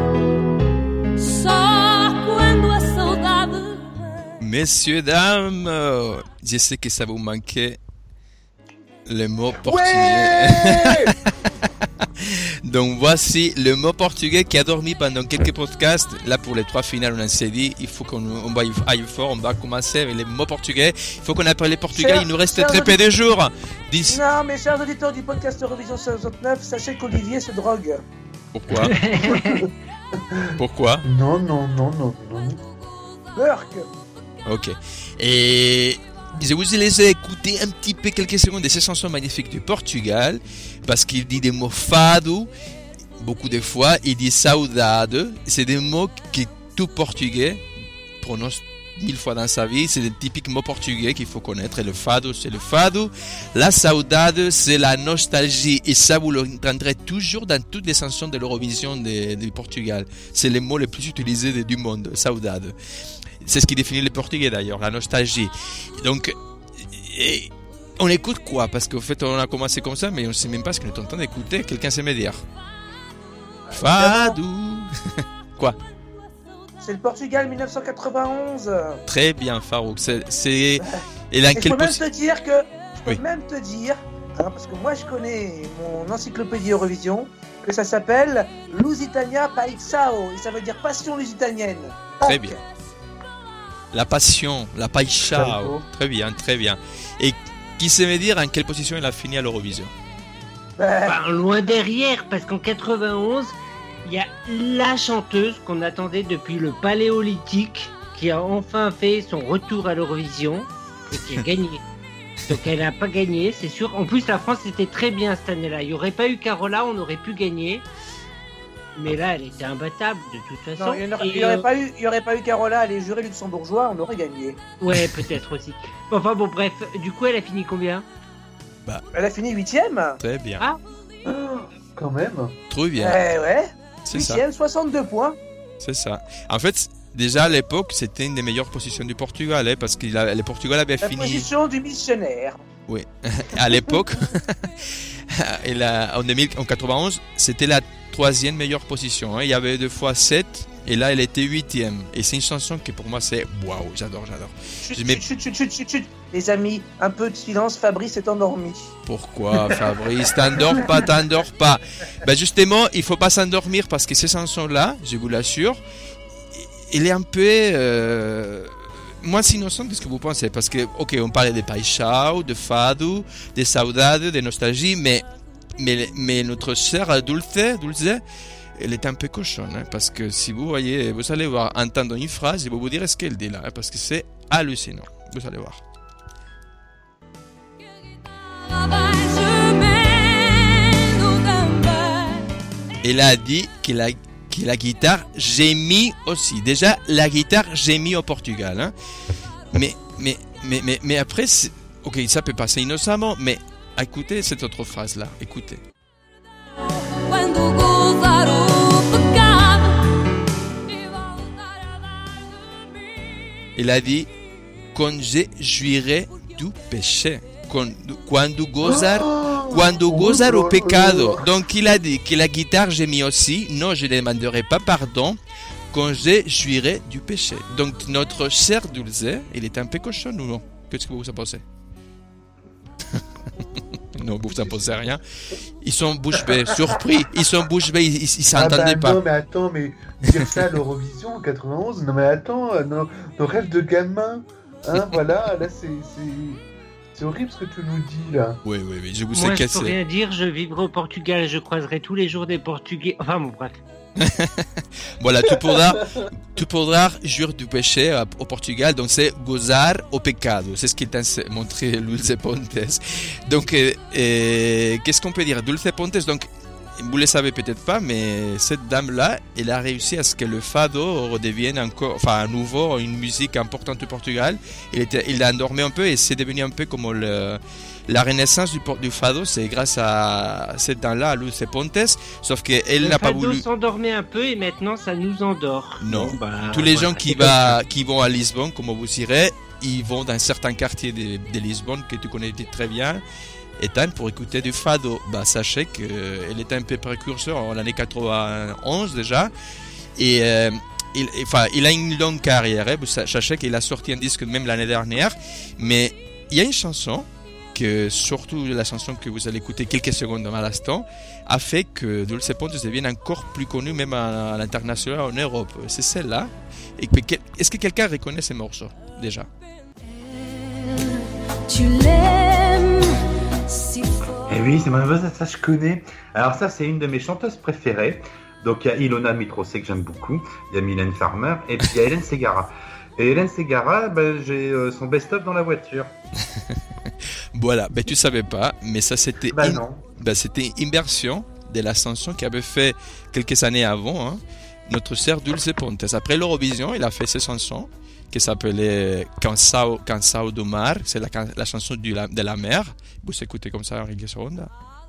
só quando a saudade vem. Messieurs, dames, euh, je sais que ça vous manquait le mot portugais. Ouais. Donc voici le mot portugais qui a dormi pendant quelques podcasts. Là pour les trois finales on s'est dit il faut qu'on on va aille fort, on va commencer avec les mots portugais. Il faut qu'on apprenne les portugais, Cher- il nous reste cher très peu de jours. dix. Non, mes chers auditeurs du podcast Eurovision soixante-neuf, sachez qu'Olivier se drogue. Pourquoi Pourquoi Non, non, non, non, non. Burk. Ok. Et je vous ai laissé écouter un petit peu quelques secondes de ces chansons magnifiques du Portugal, parce qu'il dit des mots fado, beaucoup de fois, il dit saudade, c'est des mots que tout Portugais prononce mille fois dans sa vie, c'est des typiques mots portugais qu'il faut connaître, et le fado, c'est le fado, la saudade, c'est la nostalgie, et ça vous l'entendrez toujours dans toutes les chansons de l'Eurovision de- du Portugal, c'est les mots les plus utilisés de- du monde, saudade. C'est ce qui définit le portugais d'ailleurs, la nostalgie. Donc, et on écoute quoi? Parce qu'en fait, on a commencé comme ça, mais on ne sait même pas ce qu'on est en train d'écouter. Quelqu'un sait me dire? Fado. Quoi? C'est le Portugal mille neuf cent quatre-vingt-onze. Très bien, Farouk. C'est, c'est... Et là, Et je quelle peux même posi- te dire que, je peux Oui. même te dire, hein, parce que moi je connais mon encyclopédie Eurovision, que ça s'appelle Lusitania Paixão, et ça veut dire passion lusitanienne. Très Tac. bien. La passion, la paixão. Très bien, très bien. Et qui sait me dire en quelle position il a fini à l'Eurovision? Ben, Enfin, loin derrière, parce qu'en quatre-vingt-onze, il y a la chanteuse qu'on attendait depuis le Paléolithique, qui a enfin fait son retour à l'Eurovision, et qui a gagné. Donc elle n'a pas gagné, c'est sûr. En plus, la France était très bien cette année-là. Il n'y aurait pas eu Carola, on aurait pu gagner. Mais là, elle était imbattable de toute façon. non, il n'y aurait, Et, il y aurait euh, pas eu, il y aurait pas eu Carola, les jurés luxembourgeois, on aurait gagné. Ouais, peut-être aussi. Enfin bon, bref. Du coup, elle a fini combien? Elle a fini huitième. Très bien. Ah. Quand même. Très bien. Eh ouais. C'est ça. Huitième, soixante-deux points. C'est ça. En fait, déjà à l'époque, c'était une des meilleures positions du Portugal, hein, parce que la- le Portugal avait La fini. position du missionnaire. Oui. À l'époque, et là, en deux mille en quatre-vingt-onze, c'était la troisième meilleure position. Hein. Il y avait deux fois sept, et là, elle était huitième. Et c'est une chanson qui pour moi, c'est waouh, j'adore, j'adore. Chut, Je mets- chut, chut, chut, chut, chut. Les amis, un peu de silence, Fabrice est endormi. Pourquoi, Fabrice? T'endors pas, t'endors pas. Ben justement, il faut pas s'endormir parce que ces chansons-là, je vous l'assure, il est un peu euh, moins innocent que ce que vous pensez. Parce que, ok, on parlait de paixão, de fado, de saudade, de nostalgie, mais, mais, mais notre chère Dulce, Dulce, elle est un peu cochonne. Hein, parce que si vous voyez, vous allez voir, entendre une phrase, je vais vous dire ce qu'elle dit là. Hein, parce que c'est hallucinant. Vous allez voir. Elle a dit que la, que la guitare gémit aussi. Déjà, la guitare gémit au Portugal. Hein. Mais, mais, mais, mais, mais après, c'est- ok, ça peut passer innocemment, mais écoutez cette autre phrase-là. Écoutez. Quando gozar o pecado e voltar a dar de mim. Elle a dit quand je jouirai du péché. Quand, quando gozar, quando gozar o pecado. Donc il a dit que la guitare gémit aussi. Non, je ne demanderai pas pardon quand je jouirai du péché. Donc notre cher Dulce, il est un peu cochon ou non? Qu'est-ce que vous en pensez? Non, vous en pensez rien. Ils sont bouche bée, surpris. Ils sont bouche bée, ils, ils, ils s'entendaient ah bah, pas. Non, mais attends, mais dire ça à l'Eurovision en quatre-vingt-onze, non, mais attends, euh, nos, nos rêves de gamin. Hein, voilà, là, c'est, c'est, c'est horrible ce que tu nous dis, là. Oui, oui, oui, je vous Moi, ai je peux cassé. rien dire. Je vivrai au Portugal. Je croiserai tous les jours des Portugais. Enfin bon, bref. Voilà, tu pourras, tu pourras jurer du péché à- au Portugal, donc c'est gozar au pecado. C'est ce qu'il t'a montré Dulce Pontes. Donc, euh, euh, qu'est-ce qu'on peut dire? Dulce Pontes, donc, vous le savez peut-être pas, mais cette dame-là, elle a réussi à ce que le fado redevienne encore, enfin à nouveau une musique importante au Portugal. Il était, il l'a endormi un peu et c'est devenu un peu comme le, la renaissance du, du fado, c'est grâce à cette dame-là, à Dulce Pontes, sauf qu'elle Le n'a pas fado voulu. s'endormait un peu et maintenant ça nous endort. Non. Bon, bah, Tous les voilà, gens qui, c'est comme va, ça. qui vont à Lisbonne, comme vous irez, ils vont dans certains quartiers de, de Lisbonne que tu connais très bien. Et tant pour écouter du fado, bah, sachez qu'elle était un peu précurseur en l'année quatre-vingt-onze déjà. Et euh, il, enfin, il a une longue carrière. Hein. Vous sachez qu'il a sorti un disque même l'année dernière. Mais il y a une chanson, que surtout la chanson que vous allez écouter quelques secondes à l'instant, a fait que Dulce Pontes devienne encore plus connue même à, à l'international en Europe. C'est celle-là. Et est-ce que quelqu'un reconnaît ces morceaux déjà? Tu l'aimes si fort. Eh oui, c'est mon ça, ça je connais. Alors ça, c'est une de mes chanteuses préférées. Donc il y a Ilona Mitrose que j'aime beaucoup, il y a Mylène Farmer et puis il y a Hélène Ségara. Et Hélène Ségara, ben, j'ai euh, son best-of dans la voiture. Voilà, ben tu savais pas, mais ça c'était Bah in- non. ben, c'était une version de la chanson qu'avait fait quelques années avant hein, notre sœur Dulce Pontes. Après l'Eurovision, il a fait cette chanson qui s'appelait Cansao, Cansao do Mar, c'est la, la chanson du, la, de la mer. Vous écoutez comme ça en quelques secondes.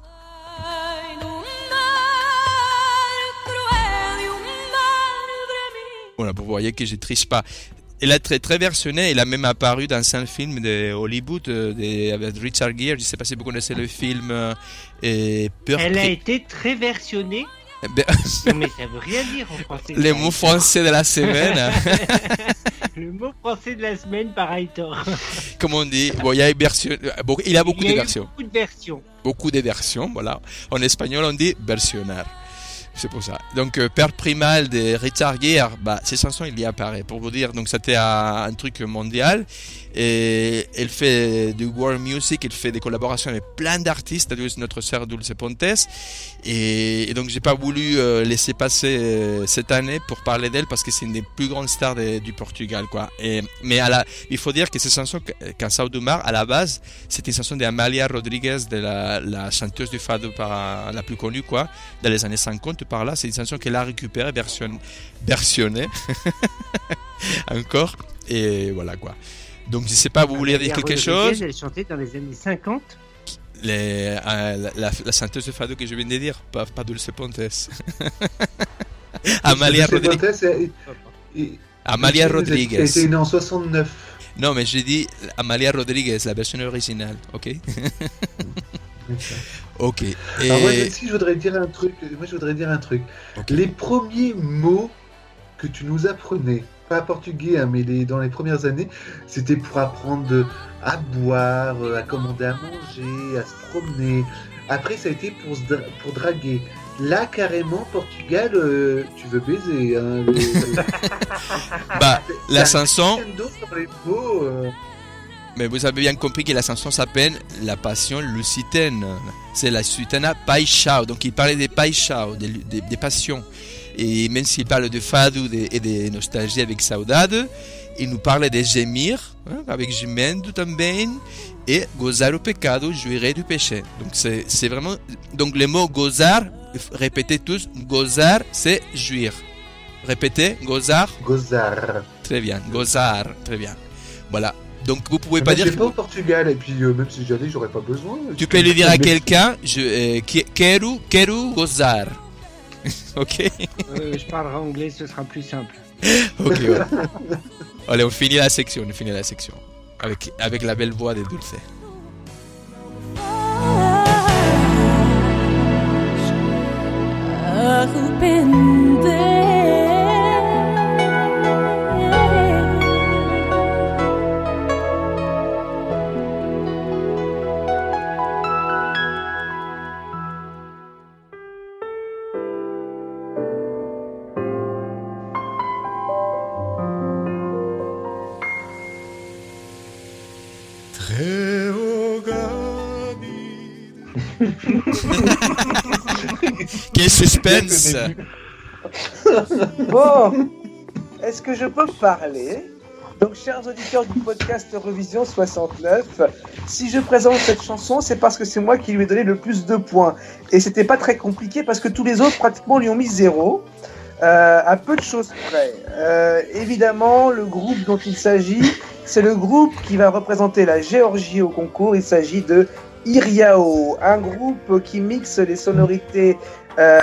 Voilà, vous voyez que je triche pas. Elle a très, très versionné, elle a même apparu dans un film de Hollywood de, de, avec Richard Gere. Je ne sais pas si vous connaissez le film euh, et Peur Elle a Pri- été très versionnée. Ben, Non, mais ça veut rien dire en français. les mots français de la semaine, Le mot français de la semaine par Aitor. comme on dit. Bon, il y a une version, bon, il a beaucoup Il y a de eu versions. beaucoup de versions. Beaucoup de versions, voilà. En espagnol, on dit versionnaire. C'est pour ça. Donc, euh, Père Primal de Richard Gere, bah, ces chansons, il y apparaît. Pour vous dire, donc, c'était un, un truc mondial. Et elle fait du world music, elle fait des collaborations avec plein d'artistes, notre sœur Dulce Pontes. Et, et donc, j'ai pas voulu euh, laisser passer euh, cette année pour parler d'elle parce que c'est une des plus grandes stars de, du Portugal, quoi. Et, mais à la, il faut dire que ces chansons, Cansao do Mar, à la base, c'était une chanson d'Amalia Rodriguez, de la, la chanteuse du fado par, la plus connue, quoi, dans les années cinquante, par là. C'est une chanson qu'elle a récupérée, version, versionnée, encore. Et voilà, quoi. Donc, je sais pas, vous voulez dire quelque chose? Elle chantait dans les années cinquante. Les, euh, la, la, la chanteuse de fado que je viens de dire, pas, pas Dulce Pontes. Amalia Dulce Rodriguez. Pontes, elle- elle- Amalia elle- Rodriguez. Elle était née en soixante-neuf. Non, mais j'ai dit Amalia Rodriguez, la version originale, ok? Ok. Et... Alors moi aussi, je voudrais dire un truc. Moi, je voudrais dire un truc. Ok. Les premiers mots que tu nous apprenais, pas portugais, hein, mais les, dans les premières années, c'était pour apprendre à boire, à commander à manger, à se promener. Après, ça a été pour, se dra- pour draguer. Là, carrément, Portugal, euh, tu veux baiser. Hein, le- Bah, la C'est un chanson, crescendo sur les mots. euh. mais vous avez bien compris que la chanson s'appelle La Passion Lusitaine. C'est la Lusitana Paixão. Donc, il parlait des paixão, des, des, des passions. Et même s'il parle de fado de, et de nostalgie avec saudade, il nous parle de gemir, hein, avec gemendo também, et gozar o pecado, jouir du péché. Donc, c'est, c'est vraiment. Donc, le mot gozar, répétez tous, gozar, c'est jouir. Répétez, gozar. Gozar. Très bien, gozar, très bien. Voilà. Donc, vous pouvez Mais pas je dire. vais pas au Portugal, et puis euh, même si j'allais, j'aurais pas besoin. Tu peux le dire à quelqu'un, je euh, qui- quero, quero gozar. Ok. Euh, je parlerai anglais, ce sera plus simple. Ok. Voilà. Allez, on finit la section, on finit la section avec avec la belle voix de Dulce. Quel suspense! Bon, est-ce que je peux parler? Donc, chers auditeurs du podcast Eurovision soixante-neuf, si je présente cette chanson, c'est parce que c'est moi qui lui ai donné le plus de points. Et c'était pas très compliqué parce que tous les autres, pratiquement, lui ont mis zéro. Euh, à peu de choses près. Euh, évidemment, le groupe dont il s'agit, c'est le groupe qui va représenter la Géorgie au concours. Il s'agit de Iriao, un groupe qui mixe les sonorités euh,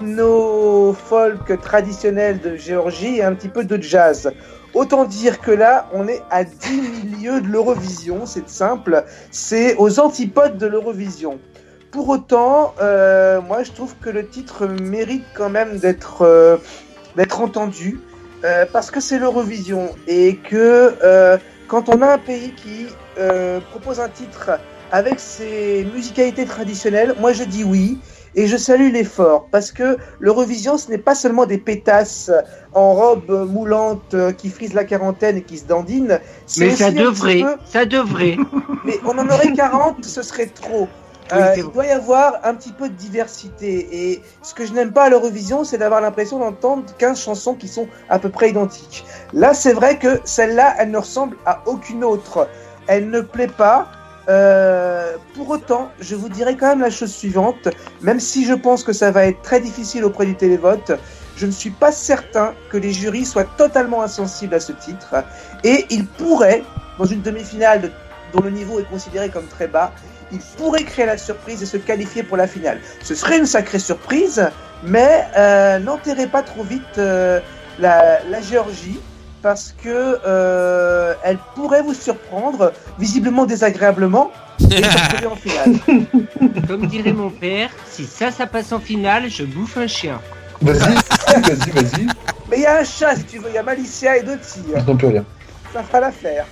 ethno-folk traditionnelles de Géorgie et un petit peu de jazz. Autant dire que là, on est à dix mille lieues de l'Eurovision, c'est simple, c'est aux antipodes de l'Eurovision. Pour autant, euh, moi je trouve que le titre mérite quand même d'être euh, d'être entendu euh, parce que c'est l'Eurovision et que euh, quand on a un pays qui euh, propose un titre avec ses musicalités traditionnelles, moi je dis oui et je salue l'effort parce que l'Eurovision ce n'est pas seulement des pétasses en robe moulante qui frisent la quarantaine et qui se dandinent. Mais aussi ça un petit devrait, peu- ça devrait. Mais on en aurait quarante, ce serait trop. Oui, Euh, c'est il vrai. doit y avoir un petit peu de diversité. Et ce que je n'aime pas à l'Eurovision, c'est d'avoir l'impression d'entendre quinze chansons qui sont à peu près identiques. Là, c'est vrai que celle-là, elle ne ressemble à aucune autre. Elle ne plaît pas. Euh, pour autant, je vous dirais quand même la chose suivante. Même si je pense que ça va être très difficile auprès du télévote, je ne suis pas certain que les jurys soient totalement insensibles à ce titre. Et ils pourraient, dans une demi-finale de- dont le niveau est considéré comme très bas, il pourrait créer la surprise et se qualifier pour la finale. Ce serait une sacrée surprise, mais euh, n'enterrez pas trop vite euh, la, la Géorgie, parce que euh, elle pourrait vous surprendre, visiblement désagréablement, et se retrouver en finale. Comme dirait mon père, si ça, ça passe en finale, je bouffe un chien. Vas-y, vas-y, vas-y. Mais il y a un chat, si tu veux, il y a Malicia et deux Je tirs. n'entends plus rien. Ça fera l'affaire.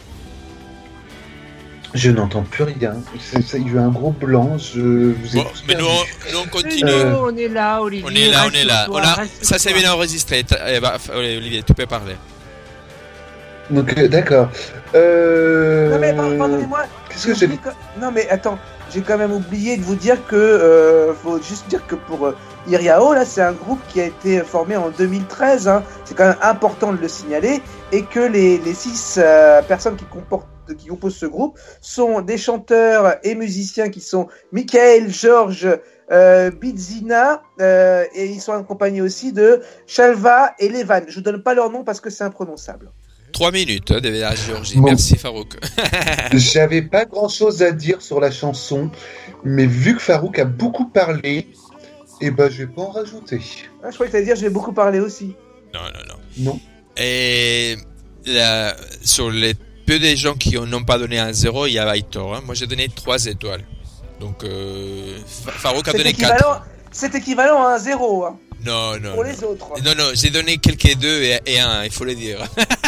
Je n'entends plus rien. C'est- c'est- Il y a eu un gros blanc. Je vous ai Bon, tous mais nous, perdu. on- nous, on Mais continue. Euh, non, on est là, Olivier. On est là, on est là. On a, rassure-toi, ça, c'est rassure-toi. bien enregistré. T'as- eh ben, Olivier, tu peux parler. Donc, euh, d'accord. Euh... Non mais par- pardonnez-moi. Qu'est-ce que j'ai j'ai oublié que- Non mais attends, j'ai quand même oublié de vous dire que euh, faut juste dire que pour euh, Iriao là, c'est un groupe qui a été formé en deux mille treize. Hein. C'est quand même important de le signaler et que les les six euh, personnes qui comportent qui composent ce groupe sont des chanteurs et musiciens qui sont Michael, Georges, euh, Bidzina euh, et ils sont accompagnés aussi de Shalva et Levan. Je vous donne pas leur nom parce que c'est imprononçable. Trois minutes hein, de la Géorgie. Bon. Merci, Farouk. J'avais pas grand chose à dire sur la chanson, mais vu que Farouk a beaucoup parlé, eh ben je vais pas en rajouter. Ah, je crois que t'allais dire je vais beaucoup parler aussi. Non, non, non. Non. Et la, sur les peu de gens qui n'ont pas donné un zéro, il y a Aitor. Hein. Moi, j'ai donné trois étoiles. Donc, euh, Fa- Farouk a C'est donné équivalent, quatre. c'est équivalent à un zéro hein, Non, non. pour non. les autres. Non, non, j'ai donné quelques deux et, et un, il faut le dire.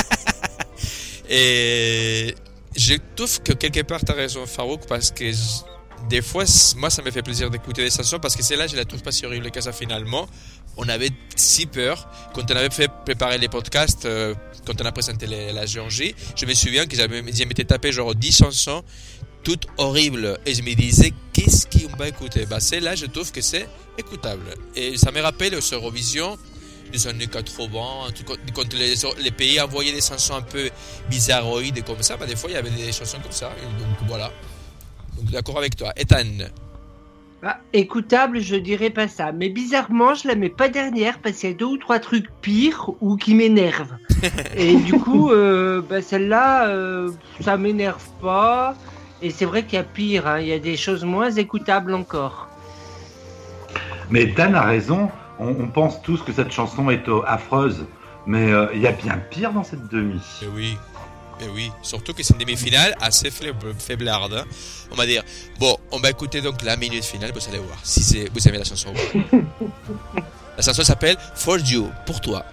Et je trouve que quelque part, tu as raison, Farouk, parce que j- des fois, c- moi, ça me fait plaisir d'écouter les chansons parce que celle-là, je la trouve pas si horrible que ça finalement. On avait si peur quand on avait fait préparer les podcasts, euh, quand on a présenté les- la Géorgie. Je me souviens que j'avais, je m'étais tapé genre dix chansons, toutes horribles. Et je me disais, qu'est-ce qu'on va écouter? Bah, celle-là, je trouve que c'est écoutable. Et ça me rappelle ce Eurovision des années quatre-vingts, quand, quand les, les pays envoyaient des chansons un peu bizarroïdes comme ça, bah, des fois il y avait des chansons comme ça, et donc voilà. Donc d'accord avec toi. Ethan, Ah, écoutable, je dirais pas ça. Mais bizarrement, je la mets pas dernière parce qu'il y a deux ou trois trucs pires ou qui m'énervent. Et du coup, euh, bah, celle-là, euh, ça m'énerve pas. Et c'est vrai qu'il y a pire, hein. Il y a des choses moins écoutables encore. Mais Dan a raison, on, on pense tous que cette chanson est euh, affreuse, mais euh, il y a bien pire dans cette demi. eh oui, eh oui, surtout que c'est une demi-finale assez faible- faiblarde. Hein. On va dire, bon, on va écouter donc la minute finale, vous allez voir si c'est, vous aimez la chanson. La chanson s'appelle For You, pour toi.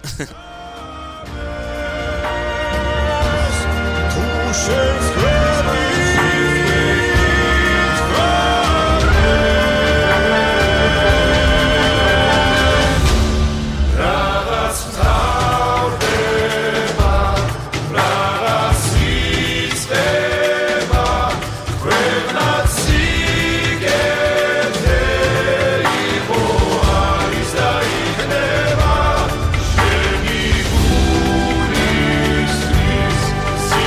She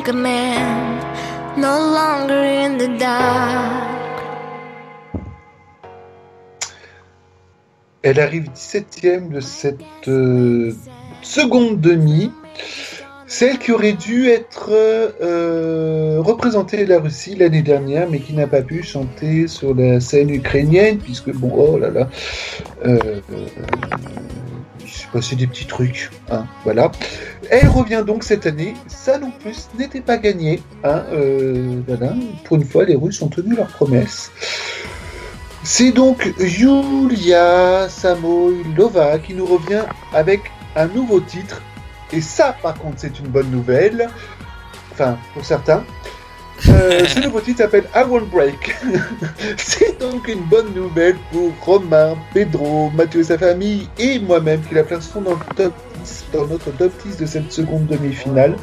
command, no longer in the dark. Elle arrive dix-septième de cette euh, seconde demi. Celle qui aurait dû être euh, représenter la Russie l'année dernière, mais qui n'a pas pu chanter sur la scène ukrainienne, puisque bon, oh là là, euh, euh, il s'est passé des petits trucs, hein, voilà. Elle revient donc cette année, ça non plus n'était pas gagné, hein, euh, voilà. Pour une fois, les Russes ont tenu leurs promesses. C'est donc Yulia Samoylova qui nous revient avec un nouveau titre. Et ça, par contre, c'est une bonne nouvelle. Enfin, pour certains. Euh, ce nouveau titre s'appelle I Won't Break. C'est donc une bonne nouvelle pour Romain, Pedro, Mathieu et sa famille et moi-même qui la plaçons dans le top dix, dans notre top dix de cette seconde demi-finale.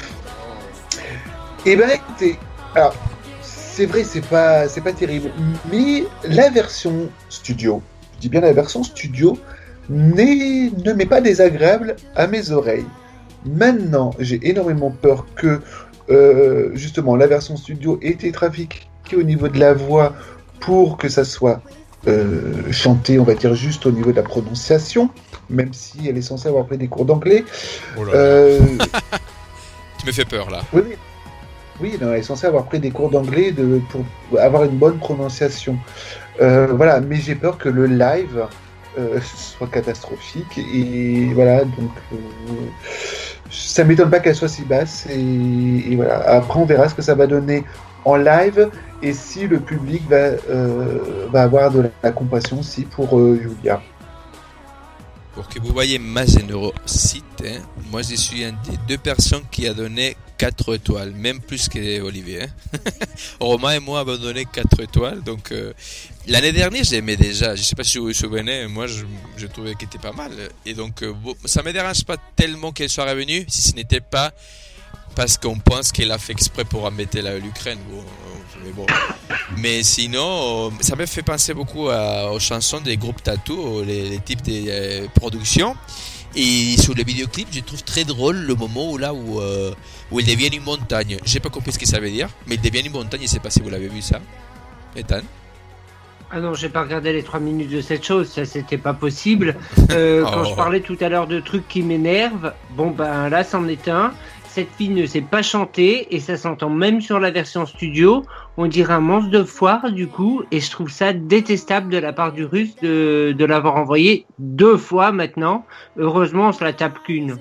Et ben écoutez, alors, c'est vrai, c'est pas, c'est pas terrible, mais la version studio, je dis bien la version studio, n'est, ne m'est pas désagréable à mes oreilles. Maintenant, j'ai énormément peur que, euh, justement, la version studio ait été trafiquée au niveau de la voix pour que ça soit euh, chanté, on va dire, juste au niveau de la prononciation, même si elle est censée avoir pris des cours d'anglais. Oh là là. Euh, Tu me fais peur, là. oui, oui. Oui, non, elle est censée avoir pris des cours d'anglais de, pour avoir une bonne prononciation. Euh, voilà, mais j'ai peur que le live euh, soit catastrophique. Et voilà, donc euh, ça m'étonne pas qu'elle soit si basse. Et, et voilà, après on verra ce que ça va donner en live et si le public va, euh, va avoir de la, la compassion aussi pour euh, Yulia. Pour que vous voyez ma générosité, hein, moi je suis une des deux personnes qui a donné quatre étoiles, même plus que Olivier. Hein. Romain et moi avons donné quatre étoiles, donc euh, l'année dernière j'aimais déjà, je sais pas si vous vous souvenez, moi je, je trouvais qu'elle était pas mal, et donc euh, bon, ça me dérange pas tellement qu'elle soit revenue, si ce n'était pas parce qu'on pense qu'elle a fait exprès pour embêter la, l'Ukraine. Bon, mais bon. Mais sinon, ça me fait penser beaucoup à, aux chansons des groupes Tattoo, les, les types de euh, productions. Et sur les vidéoclips, je trouve très drôle le moment où là où, euh, où ils deviennent une montagne. J'ai pas compris ce que ça veut dire, mais ils deviennent une montagne. Je sais pas si vous l'avez vu ça, Ethan. Ah non, j'ai pas regardé les trois minutes de cette chose, ça c'était pas possible. Euh, Oh. Quand je parlais tout à l'heure de trucs qui m'énervent, bon ben là c'en est un. Cette fille ne sait pas chanter et ça s'entend même sur la version studio. On dirait un monstre de foire du coup et je trouve ça détestable de la part du russe de, de l'avoir envoyé deux fois maintenant. Heureusement on se la tape qu'une.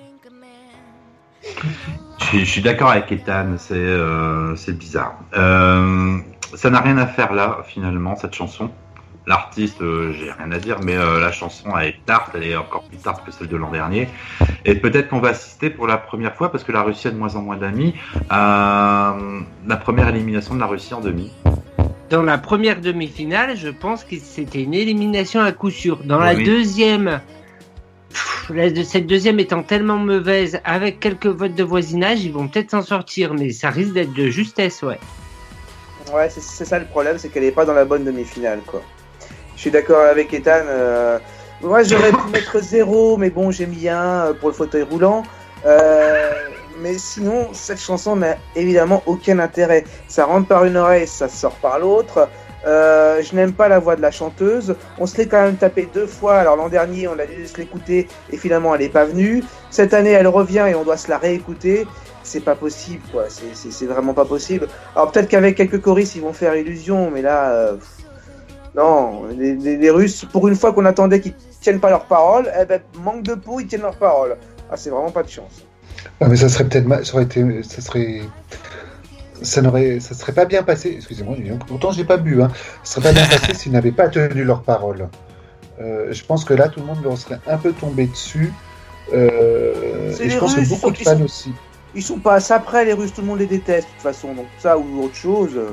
Je suis, je suis d'accord avec Ethan, c'est, euh, c'est bizarre. Euh, ça n'a rien à faire là, finalement, cette chanson. L'artiste, euh, j'ai rien à dire, mais euh, la chanson elle est tarte, elle est encore plus tarte que celle de l'an dernier. Et peut-être qu'on va assister pour la première fois, parce que la Russie a de moins en moins d'amis, à la première élimination de la Russie en demi. Dans la première demi-finale, je pense que c'était une élimination à coup sûr. Dans la Oui. deuxième, pff, la- cette deuxième étant tellement mauvaise, avec quelques votes de voisinage, ils vont peut-être s'en sortir, mais ça risque d'être de justesse, ouais. Ouais, c'est, c'est ça le problème, c'est qu'elle est pas dans la bonne demi-finale, quoi. Je suis d'accord avec Ethan. Euh... Moi, j'aurais pu mettre zéro, mais bon, j'ai mis un pour le fauteuil roulant. Euh... Mais sinon, cette chanson n'a évidemment aucun intérêt. Ça rentre par une oreille, ça sort par l'autre. Euh, je n'aime pas la voix de la chanteuse. On se l'est quand même tapé deux fois. Alors l'an dernier, on a dû se l'écouter et finalement, elle n'est pas venue. Cette année, elle revient et on doit se la réécouter. C'est pas possible, quoi. C'est, c'est, c'est vraiment pas possible. Alors peut-être qu'avec quelques choristes, ils vont faire illusion, mais là, euh, non. Les, les, les Russes, pour une fois qu'on attendait qu'ils tiennent pas leurs paroles, eh ben, manque de peau, ils tiennent leurs paroles. Ah, c'est vraiment pas de chance. Ah, mais ça serait peut-être mal, ça aurait été, ça serait, ça n'aurait, ça serait pas bien passé. Excusez-moi, pourtant j'ai pas bu, hein. Ça serait pas bien passé s'ils n'avaient pas tenu leurs paroles. Euh, je pense que là, tout le monde leur serait un peu tombé dessus. Euh, C'est et les je pense Russes, que beaucoup ils de sont- fans ils sont- aussi. Ils sont pas assez après, les Russes, tout le monde les déteste de toute façon. Donc ça ou autre chose. euh,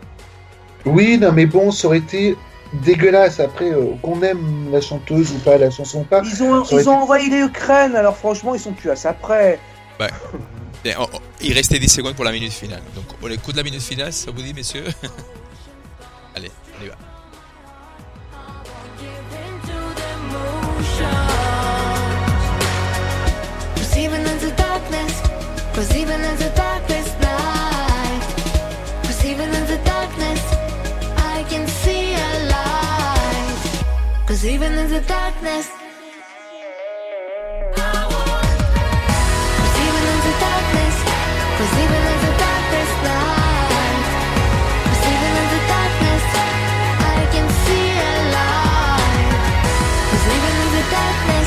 Oui, non, mais bon, ça aurait été dégueulasse après euh, qu'on aime la chanteuse ou pas, la chanson ou pas. Ils ont, Ça aurait ils ont envahi l'Ukraine, alors franchement, ils sont plus assez après. Bien, oh, oh, il restait dix secondes pour la minute finale. Donc on écoute la minute finale, ça vous dit, messieurs? Allez, on y va. Cause even in the darkness, cause even in the darkness now Cause even in the darkness, cause even in the darkness, cause even in the darkest night, cause even in the darkness, I can see a light. Cause even in the darkness,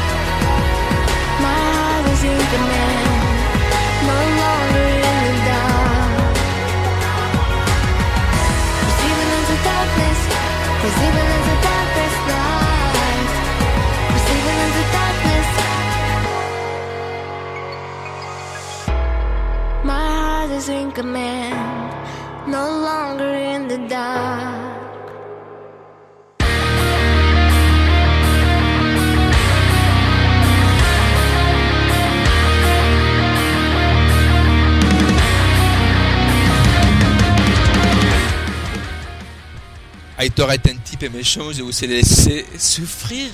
my heart is in command, no longer in the dark. Cause even in the darkness, cause even in the darkest night, cause even in the darkness, my heart is in command, no longer in the dark. Aitor est un type méchant, je vous ai laissé souffrir.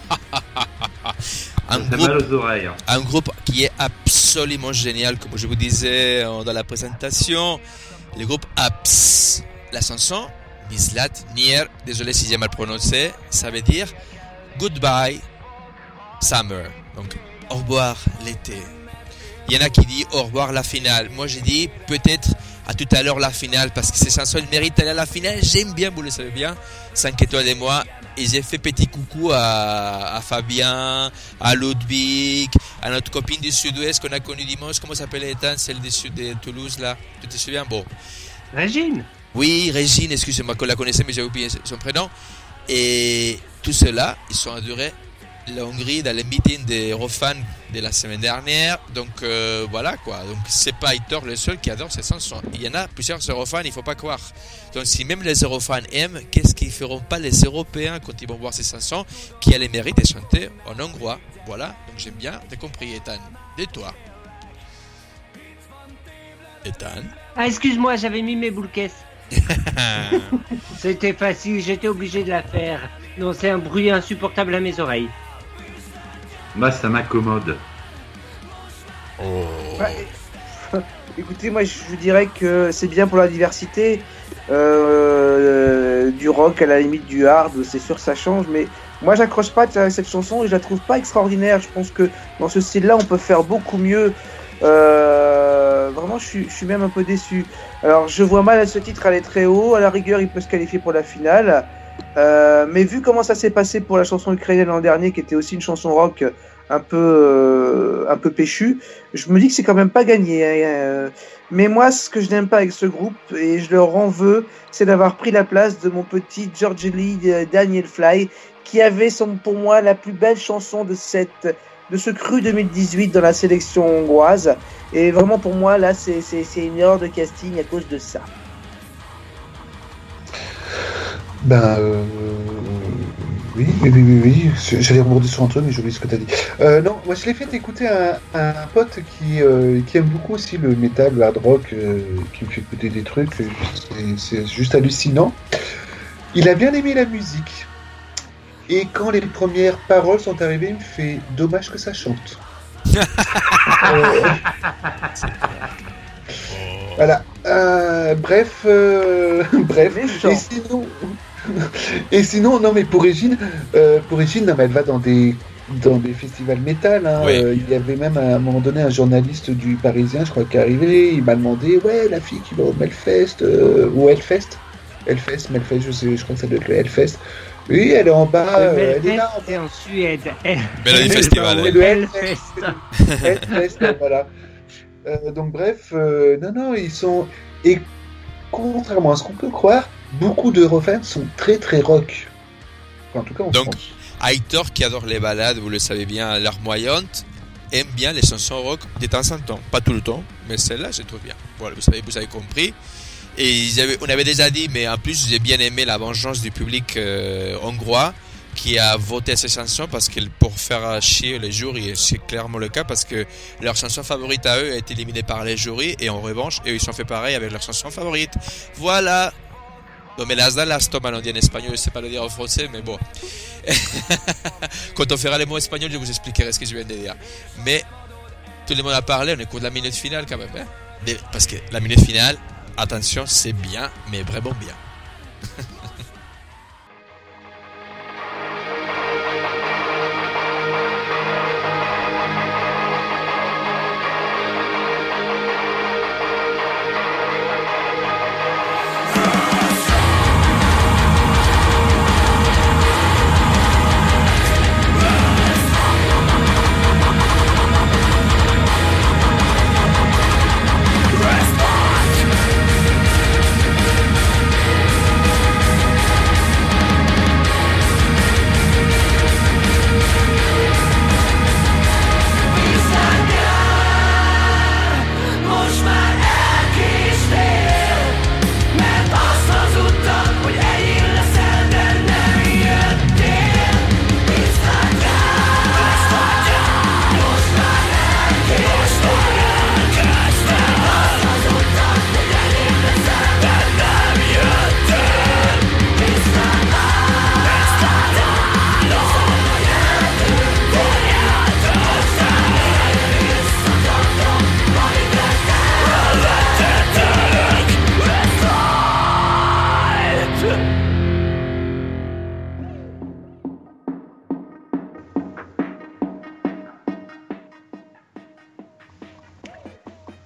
un, Ça fait groupe, mal aux oreilles. hein. un groupe qui est absolument génial, comme je vous disais euh, dans la présentation. Le groupe Aps. La chanson, Mislat Nier, désolé si j'ai mal prononcé, ça veut dire Goodbye Summer. Donc, au revoir l'été. Il y en a qui disent au revoir la finale. Moi, j'ai dit peut-être à tout à l'heure la finale parce que ces chansons elles méritent d'aller à la finale. J'aime bien, vous le savez bien, cinq étoiles et moi. Et j'ai fait petit coucou à, à Fabien, à Ludwig, à notre copine du sud-ouest qu'on a connue dimanche. Comment s'appelle Ethan, celle du sud de Toulouse là? Tu te souviens? Bon. Régine. Oui, Régine, excusez-moi qu'on la connaissait, mais j'ai oublié son prénom. Et tout cela, ils sont adorés la Hongrie dans les meetings des Eurofans de la semaine dernière. Donc euh, voilà quoi. Donc c'est pas Aitor le seul qui adore ces chansons. Il y en a plusieurs Eurofans, il faut pas croire. Donc si même les Eurofans aiment, qu'est-ce qu'ils feront pas les Européens quand ils vont voir ces chansons qui a les mérites de chanter en hongrois? Voilà. Donc j'aime bien. T'as compris, Ethan? Et toi? Ethan? Ah, excuse-moi, j'avais mis mes boules caisses. C'était facile, j'étais obligé de la faire. Non, c'est un bruit insupportable à mes oreilles. Moi, ça m'accommode. Oh. Ouais. Écoutez, moi je vous dirais que c'est bien pour la diversité. Euh, du rock à la limite du hard, c'est sûr que ça change, mais moi j'accroche pas à cette chanson et je la trouve pas extraordinaire. Je pense que dans ce style-là, on peut faire beaucoup mieux. Euh, vraiment, je suis, je suis même un peu déçu. Alors, je vois mal à ce titre aller très haut. À la rigueur, il peut se qualifier pour la finale. Euh, mais vu comment ça s'est passé pour la chanson ukrainienne l'an dernier, qui était aussi une chanson rock un peu, euh, un peu péchue, je me dis que c'est quand même pas gagné. Hein. Mais moi, ce que je n'aime pas avec ce groupe, et je leur en veux, c'est d'avoir pris la place de mon petit George Lee Daniel Fly, qui avait, son, pour moi, la plus belle chanson de cette, de ce cru deux mille dix-huit dans la sélection hongroise. Et vraiment, pour moi, là, c'est, c'est, c'est une erreur de casting à cause de ça. Ben, euh, oui, oui, oui, oui, oui. J'allais rebondir sur un truc, mais j'ai oublié ce que tu as dit. Euh, non, moi je l'ai fait écouter à un, un pote qui, euh, qui aime beaucoup aussi le métal, le hard rock, euh, qui me fait écouter des trucs, c'est, c'est juste hallucinant. Il a bien aimé la musique. Et quand les premières paroles sont arrivées, il me fait dommage que ça chante. euh, voilà. Euh, bref, euh, bref. Et sinon, et sinon, non mais pour Régine, euh, pour Régine, non, mais elle va dans des dans des festivals métal. Hein. Oui. Euh, il y avait même à un moment donné un journaliste du Parisien, je crois, qui est arrivé. Il m'a demandé, ouais, la fille qui va au Melfest euh, ou Hellfest, Hellfest, Melfest, je sais, je crois que ça doit être le Hellfest. Oui, elle est en bas, Le euh, elle est Hellfest, là. En c'est en Suède. Mélodie Festival. Et elle. le Hellfest. Hellfest, voilà. Euh, donc bref, euh, non, non, ils sont... Et contrairement à ce qu'on peut croire, beaucoup d'Eurofans sont très très rock. Enfin, en tout cas en Donc, France. Aitor, qui adore les balades, vous le savez bien, larmoyantes, aime bien les chansons rock de temps en temps. Pas tout le temps, mais celle-là, je trouve bien. Voilà, vous savez, vous avez compris. Et ils avaient- on avait déjà dit, mais en plus, j'ai bien aimé la vengeance du public euh, hongrois qui a voté ces chansons parce que pour faire chier les jurys, c'est clairement le cas parce que leur chanson favorite à eux a été éliminée par les jurys et en revanche, eux, ils ont fait pareil avec leur chanson favorite. Voilà. Non, mais las da las toman, on dit en espagnol, je sais pas le dire en français, mais bon. Quand on fera les mots espagnols, je vous expliquerai ce que je viens de dire. Mais tout le monde a parlé, on écoute la minute finale quand même. Hein, parce que la minute finale, attention, c'est bien, mais vraiment bien.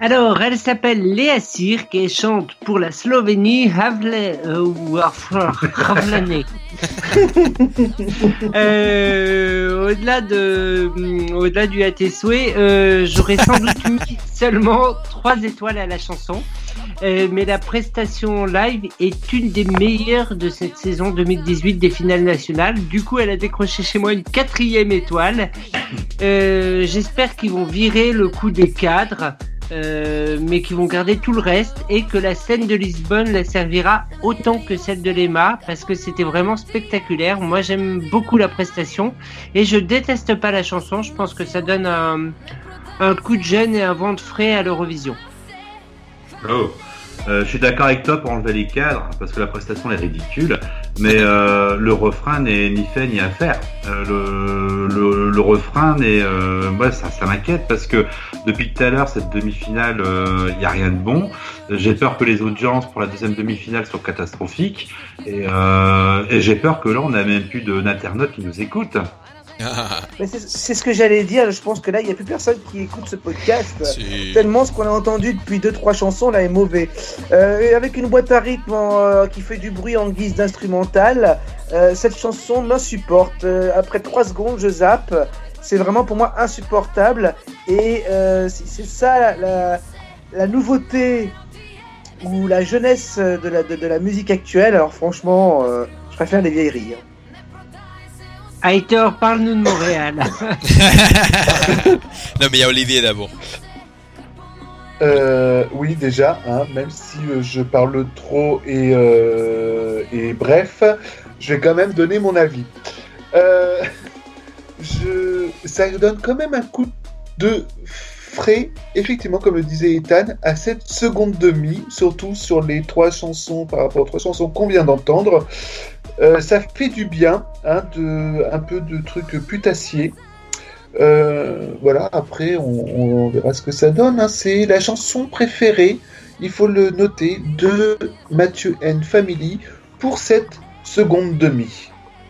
Alors, elle s'appelle Léa Sirk et chante pour la Slovénie Havle euh, ou Havlane. euh, au-delà de, au-delà du à tes souhaits, euh, j'aurais sans doute mis seulement trois étoiles à la chanson. Euh, mais la prestation live est une des meilleures de cette saison deux mille dix-huit des finales nationales. Du coup, elle a décroché chez moi une quatrième étoile. Euh, j'espère qu'ils vont virer le coup des cadres. Euh, mais qui vont garder tout le reste et que la scène de Lisbonne la servira autant que celle de l'Emma parce que c'était vraiment spectaculaire. Moi j'aime beaucoup la prestation et je déteste pas la chanson. Je pense que ça donne un, un coup de jeune et un vent de frais à l'Eurovision. Oh. Euh, je suis d'accord avec toi pour enlever les cadres parce que la prestation est ridicule, mais euh, le refrain n'est ni fait ni à faire. Euh, le, le, le refrain n'est, euh, ouais, ça, ça m'inquiète parce que depuis tout à l'heure cette demi-finale, il euh, y a rien de bon. J'ai peur que les audiences pour la deuxième demi-finale soient catastrophiques et, euh, et j'ai peur que là on n'a même plus de, d'internautes qui nous écoutent. Mais c'est, c'est ce que j'allais dire. Je pense que là, il n'y a plus personne qui écoute ce podcast. Si. Tellement ce qu'on a entendu depuis deux trois chansons là est mauvais. Euh, et avec une boîte à rythme en, euh, qui fait du bruit en guise d'instrumental, euh, cette chanson m'insupporte. Euh, après trois secondes, je zappe. C'est vraiment pour moi insupportable. Et euh, c'est, c'est ça la, la nouveauté ou la jeunesse de la, de, de la musique actuelle. Alors franchement, euh, je préfère les vieilleries. Aitor, parle-nous de Montréal. Non, mais il y a Olivier d'abord. Euh, oui, déjà, hein, même si euh, je parle trop et, euh, et bref, je vais quand même donner mon avis. Euh, je, ça donne quand même un coup de frais, effectivement, comme le disait Ethan, à cette seconde demi, surtout sur les trois chansons, par rapport aux trois chansons qu'on vient d'entendre. Euh, ça fait du bien, hein, de, un peu de trucs putassiers. Euh, voilà, après, on, on verra ce que ça donne. Hein. C'est la chanson préférée, il faut le noter, de Mathieu and Family pour cette seconde demi.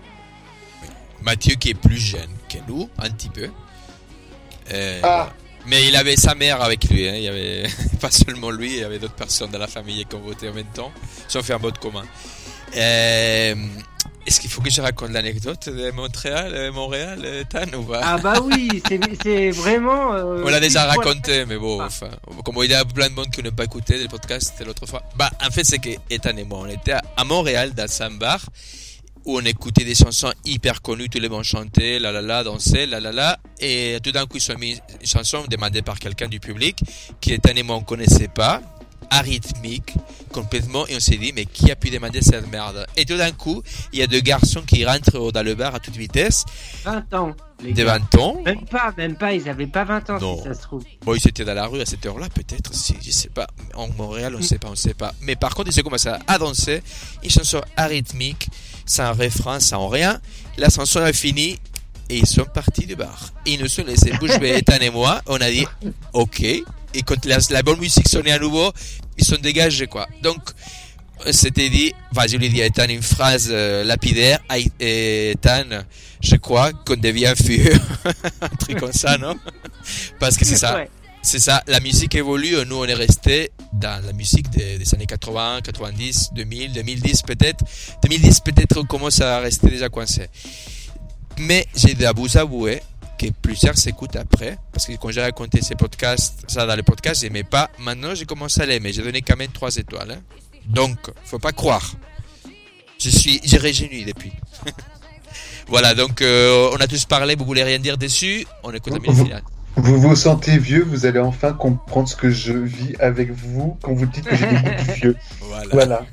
Mathieu qui est plus jeune que nous, un petit peu. Euh, Ah. Mais il avait sa mère avec lui, hein. Il y avait pas seulement lui, il y avait d'autres personnes dans la famille qui ont voté en même temps. Ils ont fait un vote commun. Euh, est-ce qu'il faut que je raconte l'anecdote de Montréal, euh, Montréal, euh, Tan ou pas? Ah bah oui, c'est, c'est vraiment... Euh, On l'a déjà une fois- raconté, mais bon, enfin, comme il y a plein de monde qui n'a pas écouté le podcast l'autre fois. Bah, en fait, c'est que Ethan et moi, on était à Montréal dans un bar où on écoutait des chansons hyper connues, tous les monde chantaient, la la la, dansaient, la la la, et tout d'un coup, ils ont mis une chanson demandée par quelqu'un du public qui Ethan et moi, on connaissait pas, arythmique, complètement, et on s'est dit, mais qui a pu demander cette merde? Et tout d'un coup, il y a deux garçons qui rentrent dans le bar à toute vitesse, vingt ans. Les des gars. vingt ans. Même pas, même pas, ils avaient pas vingt ans Non. si ça se trouve. Bon, ils étaient dans la rue à cette heure-là, peut-être, si, je sais pas. En Montréal, on sait pas, on sait pas. Mais par contre, ils ont commencé à danser, une chanson arythmique, sans refrain, sans rien. La chanson a fini, et ils sont partis du bar. Ils nous ont laissé bouche bée, Ethan et moi, on a dit, ok. Et quand la, la bonne musique sonnait à nouveau, ils sont dégagés, quoi. Donc, on s'était dit, enfin, je lui ai dit à Ethan une phrase euh, lapidaire, à Ethan, je crois qu'on devient vieux. Un truc comme ça, non? Parce que c'est ça. Ouais. C'est ça, la musique évolue, nous on est resté dans la musique des, des années quatre-vingts, quatre-vingt-dix, deux mille, deux mille dix peut-être. deux mille dix peut-être on commence à rester déjà coincé. Mais j'ai à vous avouer que plusieurs s'écoutent après, parce que quand j'ai raconté ces podcasts, ça dans les podcasts, j'aimais pas. Maintenant j'ai commencé à l'aimer, j'ai donné quand même trois étoiles. Hein. Donc, faut pas croire. Je suis, j'ai régénu depuis. Voilà, donc euh, on a tous parlé, vous voulez rien dire dessus, on écoute la demi-finale. Vous vous sentez vieux, vous allez enfin comprendre ce que je vis avec vous quand vous dites que j'ai des goûts de vieux. Voilà. Voilà.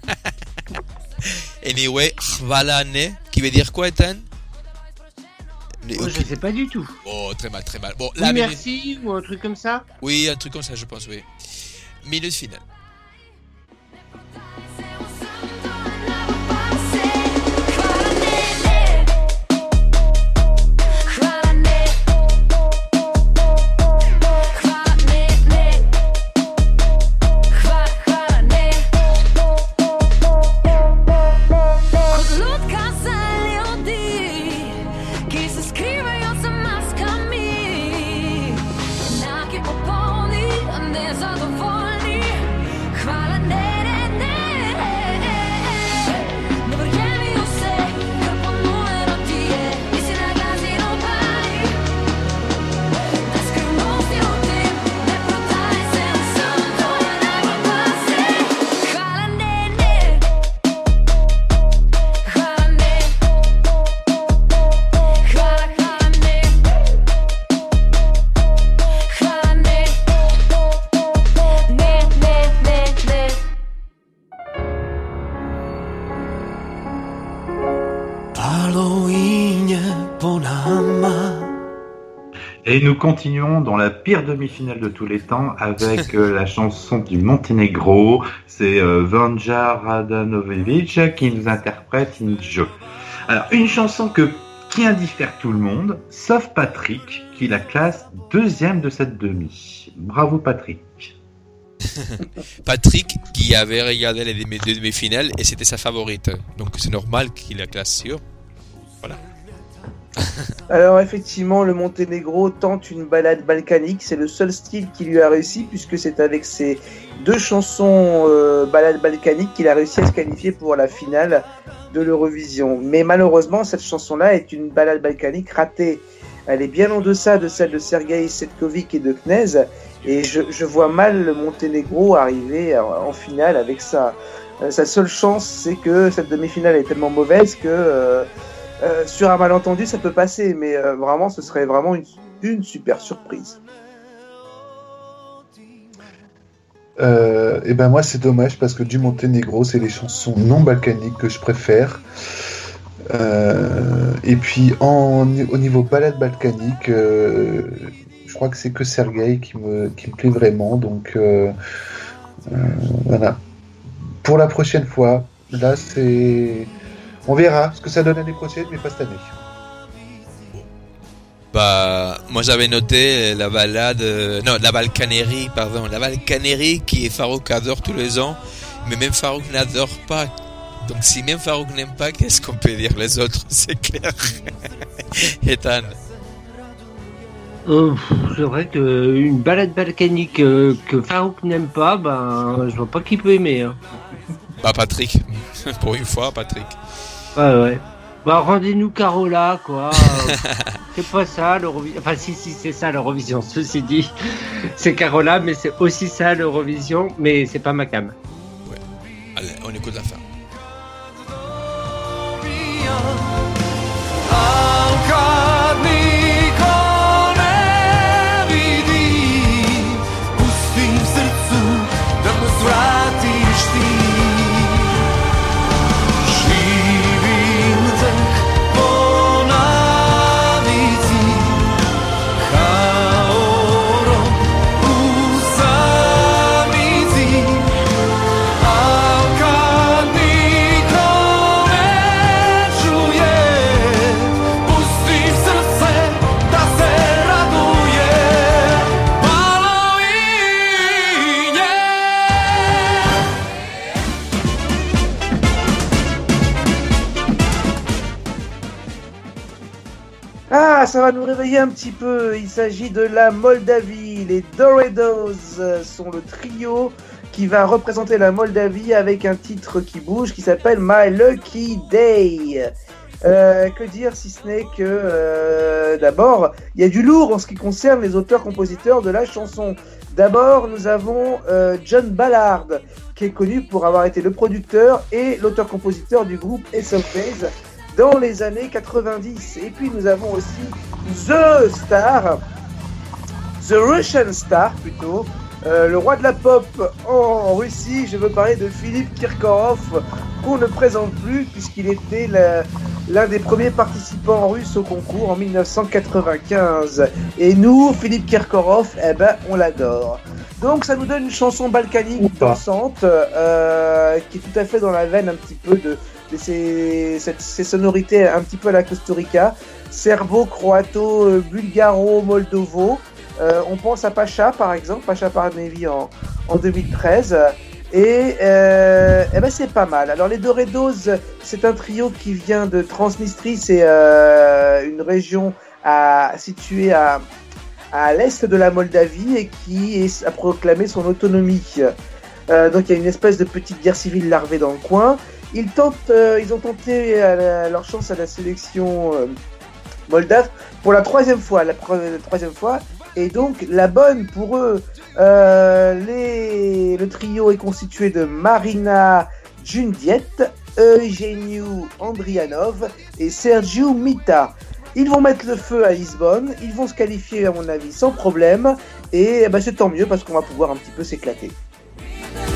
Anyway, Valane, qui veut dire quoi, Ethan? Moi, je sais pas du tout. Oh, très mal, très mal. Bon, Oui, la minute... merci, ou un truc comme ça. Oui, un truc comme ça, je pense, oui. Minute finale. There's other Et nous continuons dans la pire demi-finale de tous les temps avec euh, la chanson du Monténégro. C'est euh, Vanja Radanović qui nous interprète Injo. Alors, une chanson que, qui indiffère tout le monde, sauf Patrick, qui la classe deuxième de cette demi. Bravo Patrick. Patrick, qui avait regardé les demi- deux demi-finales et c'était sa favorite. Donc c'est normal qu'il la classe sur. Voilà. Alors effectivement, le Monténégro tente une balade balkanique, c'est le seul style qui lui a réussi puisque c'est avec ses deux chansons euh, balade balkanique qu'il a réussi à se qualifier pour la finale de l'Eurovision. Mais malheureusement, cette chanson-là est une balade balkanique ratée. Elle est bien en deçà de celle de Sergueï Setkovic et de Knez, et je, je vois mal le Monténégro arriver en, en finale avec ça. Euh, sa seule chance, c'est que cette demi-finale est tellement mauvaise que euh, Euh, sur un malentendu, ça peut passer, mais euh, vraiment, ce serait vraiment une, une super surprise. Euh, et ben moi, c'est dommage parce que du Monténégro, c'est les chansons non balkaniques que je préfère. Euh, et puis, en, au niveau balade balkanique, euh, je crois que c'est que Sergueï qui me, qui me plaît vraiment. Donc, euh, euh, voilà. Pour la prochaine fois, là, c'est... On verra ce que ça donne l'année prochaine, mais pas cette année. Bah, moi j'avais noté la balade, euh, non, la balkanérie, pardon, la balkanérie qui est Farouk adore tous les ans, mais même Farouk n'adore pas. Donc si même Farouk n'aime pas, qu'est-ce qu'on peut dire les autres, c'est clair. Ethan. Euh, c'est vrai qu'une balade balkanique euh, que Farouk n'aime pas, ben, je vois pas qui peut aimer. Hein. Bah Patrick, pour une fois Patrick. Ouais, ouais. Bah, rendez-nous Carola, quoi. Euh, c'est pas ça, l'Eurovision. Enfin, si, si, c'est ça, l'Eurovision. Ceci dit, c'est Carola, mais c'est aussi ça, l'Eurovision. Mais c'est pas ma cam. Ouais. Allez, on écoute la fin. Ah, ça va nous réveiller un petit peu. Il s'agit de la Moldavie. Les Doredos sont le trio qui va représenter la Moldavie avec un titre qui bouge qui s'appelle My Lucky Day. Euh, que dire si ce n'est que euh, d'abord, il y a du lourd en ce qui concerne les auteurs-compositeurs de la chanson. D'abord, nous avons euh, John Ballard, qui est connu pour avoir été le producteur et l'auteur-compositeur du groupe Ace of Base dans les années quatre-vingt-dix. Et puis nous avons aussi The Star, The Russian Star plutôt, euh, le roi de la pop en, en Russie. Je veux parler de Philippe Kirkorov, qu'on ne présente plus puisqu'il était la, l'un des premiers participants russes au concours en dix-neuf cent quatre-vingt-quinze. Et nous, Philippe Kirkorov, eh ben, on l'adore. Donc ça nous donne une chanson balkanique dansante, euh, qui est tout à fait dans la veine un petit peu de Ces, cette, ces sonorités un petit peu à la Costa Rica, serbo, croato, euh, bulgaro, moldovo. Euh, on pense à Pacha par exemple, Pacha Parnevi en, en deux mille treize. Et, euh, et ben c'est pas mal. Alors les Doredos, c'est un trio qui vient de Transnistrie, c'est euh, une région à, située à, à l'est de la Moldavie et qui est, a proclamé son autonomie. Euh, donc il y a une espèce de petite guerre civile larvée dans le coin. Ils tentent, euh, ils ont tenté à la, leur chance à la sélection euh, moldave pour la troisième fois, la, la troisième fois, et donc la bonne pour eux. Euh, les, le trio est constitué de Marina Jundiet, Eugeniu Andrianov et Sergiu Mita. Ils vont mettre le feu à Lisbonne, ils vont se qualifier à mon avis sans problème, et bah, c'est tant mieux parce qu'on va pouvoir un petit peu s'éclater.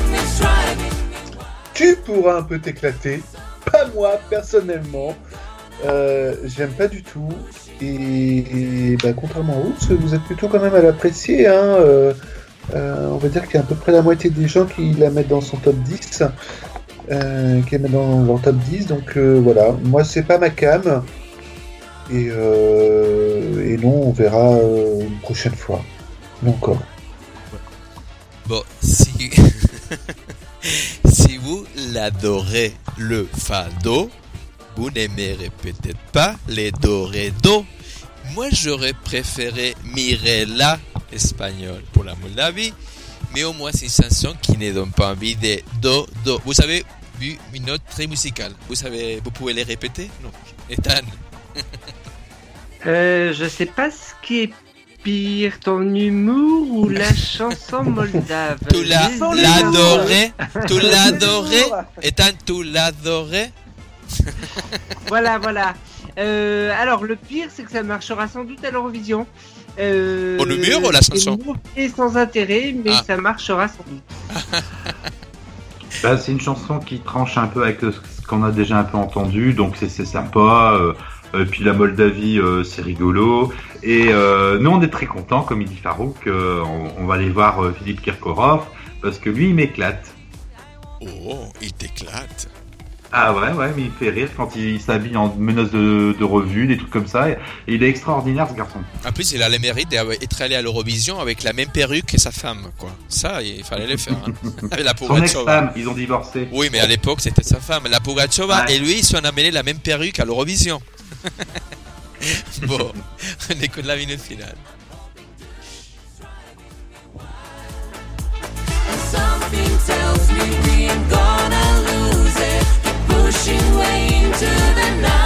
Tu pourras un peu t'éclater, pas moi personnellement. Euh, j'aime pas du tout. Et, et bah, contrairement à vous, parce que vous êtes plutôt quand même à l'apprécier. Hein, euh, euh, on va dire qu'il y a à peu près la moitié des gens qui la mettent dans son top dix. Euh, qui la mettent dans leur top dix. Donc euh, voilà, moi c'est pas ma cam. Et, euh, et non, on verra euh, une prochaine fois. Mais encore. Bon, si, si vous l'adorez le fado, vous n'aimerez peut-être pas les do ré do. Moi, j'aurais préféré Mirella espagnol pour la Moldavie, mais au moins c'est une chanson qui ne donne pas envie de do do. Vous avez vu une note très musicale. Vous savez, vous pouvez les répéter? Non. Ethan. Euh, je sais pas ce qui est pire, ton humour ou la chanson moldave. Tu l'as l'adoré, tu l'adoré, Ethan, tu l'adoré. Voilà, voilà. Euh, alors, le pire, c'est que ça marchera sans doute à l'Eurovision. Euh, Au numéro, la chanson. C'est sans intérêt, mais Ah. ça marchera sans doute. Bah, c'est une chanson qui tranche un peu avec euh, ce qu'on a déjà un peu entendu, donc c'est, c'est sympa. Euh, euh, puis la Moldavie, euh, c'est rigolo. Et euh, nous, on est très contents, comme il dit Farouk. Euh, on, on va aller voir euh, Philippe Kirkorov, parce que lui, il m'éclate. Oh, il t'éclate. Ah ouais, ouais, mais il fait rire quand il s'habille en menace de, de revue, des trucs comme ça. Et il est extraordinaire, ce garçon. En plus, il a le mérite d'être allé à l'Eurovision avec la même perruque que sa femme, quoi. Ça, il fallait le faire. Hein. Avec la Son Pugachova. ex-femme, ils ont divorcé. Oui, mais à l'époque, c'était sa femme, la Pugachova, Ouais. et lui, ils sont amenés la même perruque à l'Eurovision. Bon, on écoute la minute finale. Something tells me we ain't gonna lose it. Keep pushing way into the night.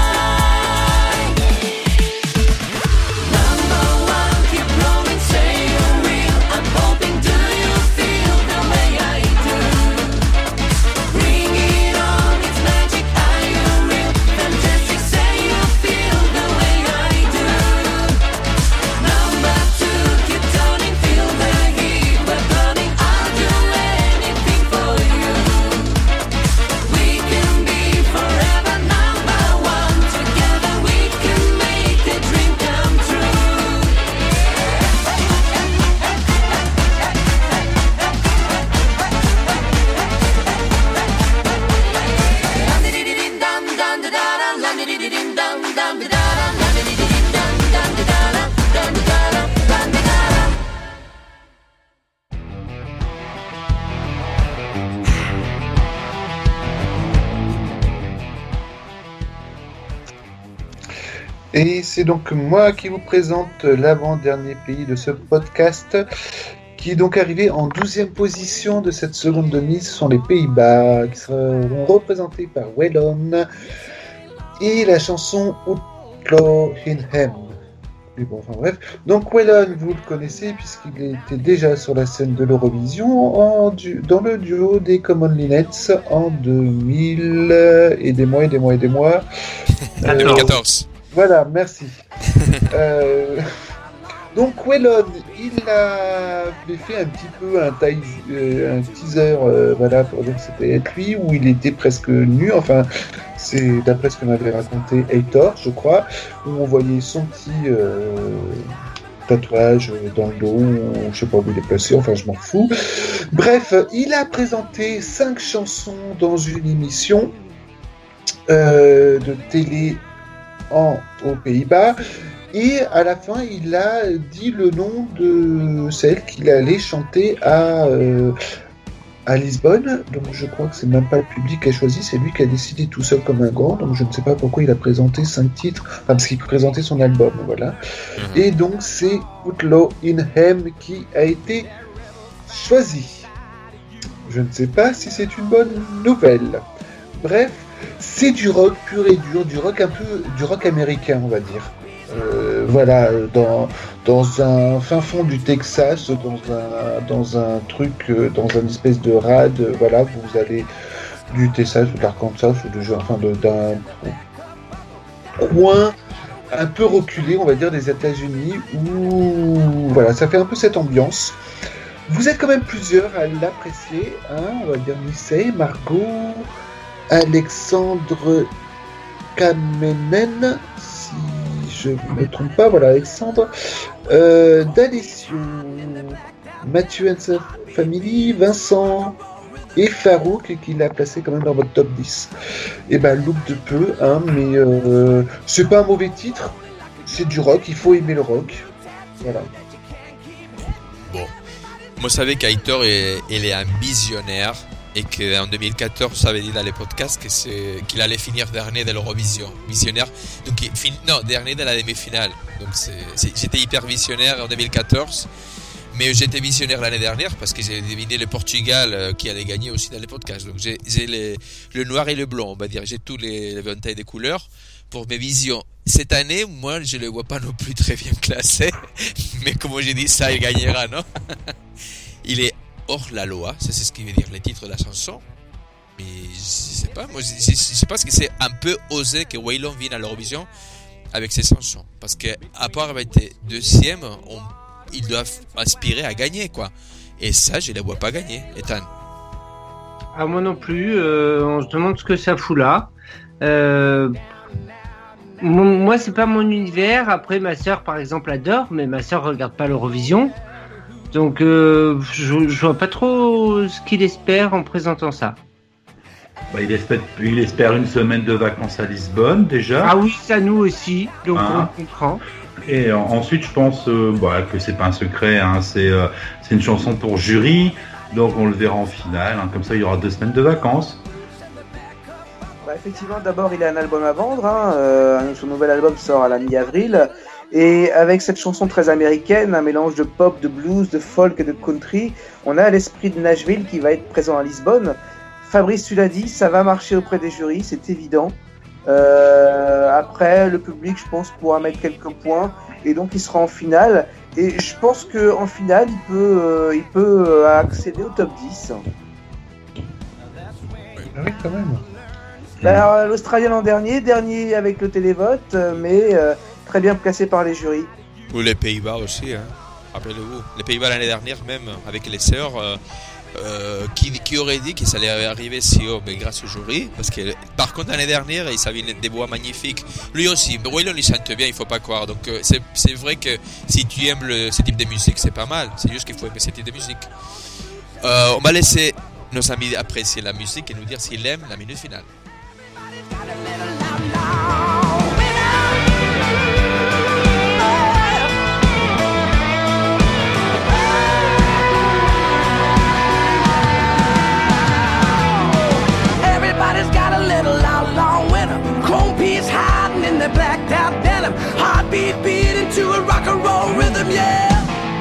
Number one, keep blowing, say you're real. I'm hoping, do you feel the way I do? Bring it on, it's magic, are you real? Fantastic, say you feel the way I do. Number two, keep turning, feel the heat. We're burning, I'll do anything for you. We can be forever number one. Together we can make the dream come true. Et c'est donc moi qui vous présente l'avant-dernier pays de ce podcast, qui est donc arrivé en douzième position de cette seconde demi. Ce sont les Pays-Bas, qui seront représentés par Wellon et la chanson Outlaw in Hem. Mais bon, enfin bref. Donc Wellon, vous le connaissez puisqu'il était déjà sur la scène de l'Eurovision en du- dans le duo des Common Linnets en deux mille et des mois et des mois et des mois. En deux mille quatorze. Voilà, merci. euh, donc Wellon, il avait fait un petit peu un, taille, euh, un teaser, euh, voilà, pour dire que c'était être lui, où il était presque nu. Enfin, c'est d'après ce que m'avait raconté Heitor, je crois, où on voyait son petit euh, tatouage dans le dos, je sais pas où il est placé, enfin je m'en fous. Bref, il a présenté cinq chansons dans une émission euh, de télé en aux Pays-Bas, et à la fin il a dit le nom de celle qu'il allait chanter à euh, à Lisbonne. Donc je crois que c'est même pas le public qui a choisi, c'est lui qui a décidé tout seul comme un grand. Donc je ne sais pas pourquoi il a présenté cinq titres, enfin parce qu'il présentait son album, voilà. Mhm. Et donc c'est Outlaw in Hem qui a été choisi. Je ne sais pas si c'est une bonne nouvelle. Bref, c'est du rock pur et dur, du rock un peu, du rock américain, on va dire. Euh, voilà, dans dans un fin fond du Texas, dans un dans un truc, euh, dans un espèce de rade, euh, voilà, vous allez du Texas ou de l'Arkansas ou de enfin de, d'un coin un peu reculé, on va dire, des États-Unis, où voilà, ça fait un peu cette ambiance. Vous êtes quand même plusieurs à l'apprécier, hein, on va dire Missy, Margot, Alexandre Kamenen, si je ne me trompe pas, voilà, Alexandre, euh, d'Alessio, Mathieu and sa family, Vincent et Farouk, qui l'a placé quand même dans votre top dix. Et ben, loupe de peu, hein, mais euh, c'est pas un mauvais titre, c'est du rock, il faut aimer le rock. Voilà. Bon, moi je savais qu'Aitor est, il est un visionnaire et qu'en deux mille quatorze, ça avait dit dans les podcasts que c'est, qu'il allait finir dernier de l'Eurovision. Visionnaire, donc il fin, non, dernier de la demi-finale. Donc c'est, c'est, j'étais hyper visionnaire en deux mille quatorze, mais j'étais visionnaire l'année dernière parce que j'ai deviné le Portugal euh, qui allait gagner aussi dans les podcasts. Donc j'ai, j'ai les, le noir et le blanc, on va dire. J'ai tous les, les éventails des couleurs pour mes visions. Cette année, moi, je le vois pas non plus très bien classé, mais comme j'ai dit ça, il gagnera, non? Il est hors la loi, ça c'est ce qui veut dire le titre de la chanson. Mais je sais pas, moi je, je, je pense que c'est un peu osé que Waylon vienne à l'Eurovision avec ses chansons, parce que à part avoir été deuxième, on, ils doivent aspirer à gagner, quoi. Et ça, je les vois pas gagner, Ethan. Ah, moi non plus, euh, on se demande ce que ça fout là. Euh, mon, moi, c'est pas mon univers. Après, ma sœur, par exemple, adore, mais ma sœur regarde pas l'Eurovision. Donc, euh, je, je vois pas trop ce qu'il espère en présentant ça. Bah, il, espère, il espère une semaine de vacances à Lisbonne, déjà. Ah oui, ça nous aussi, donc Ah. on comprend. Et en- ensuite, je pense euh, bah, que c'est pas un secret, hein, c'est, euh, c'est une chanson pour jury, donc on le verra en finale. Hein, comme ça, il y aura deux semaines de vacances. Bah, effectivement, d'abord, il a un album à vendre. Hein. Euh, son nouvel album sort à la mi-avril. Et avec cette chanson très américaine, un mélange de pop, de blues, de folk et de country, on a l'esprit de Nashville qui va être présent à Lisbonne. Fabrice, tu l'as dit, ça va marcher auprès des jurys, c'est évident. Euh, après, le public, je pense, pourra mettre quelques points. Et donc, il sera en finale. Et je pense qu'en finale, il peut, euh, il peut euh, accéder au top dix. Ah oui, quand même. Alors, l'Australien l'an dernier, dernier avec le télévote, euh, mais euh, très bien placé par les jurys. Ou les Pays-Bas aussi, hein. Rappelez-vous, les Pays-Bas l'année dernière, même avec les sœurs, euh, euh, qui, qui aurait dit que ça allait arriver si haut, mais grâce au jury, parce que par contre l'année dernière, il savait des voix magnifiques. Lui aussi, mais Waylon il chante bien, il faut pas croire. Donc euh, c'est, c'est vrai que si tu aimes le, ce type de musique, c'est pas mal. C'est juste qu'il faut aimer ce type de musique. Euh, on va laisser nos amis apprécier la musique et nous dire s'ils aiment la minute finale. Everybody's got a little outlaw winner. Chrome piece hiding in their blacked out denim. Heartbeat beating to a rock and roll rhythm, yeah.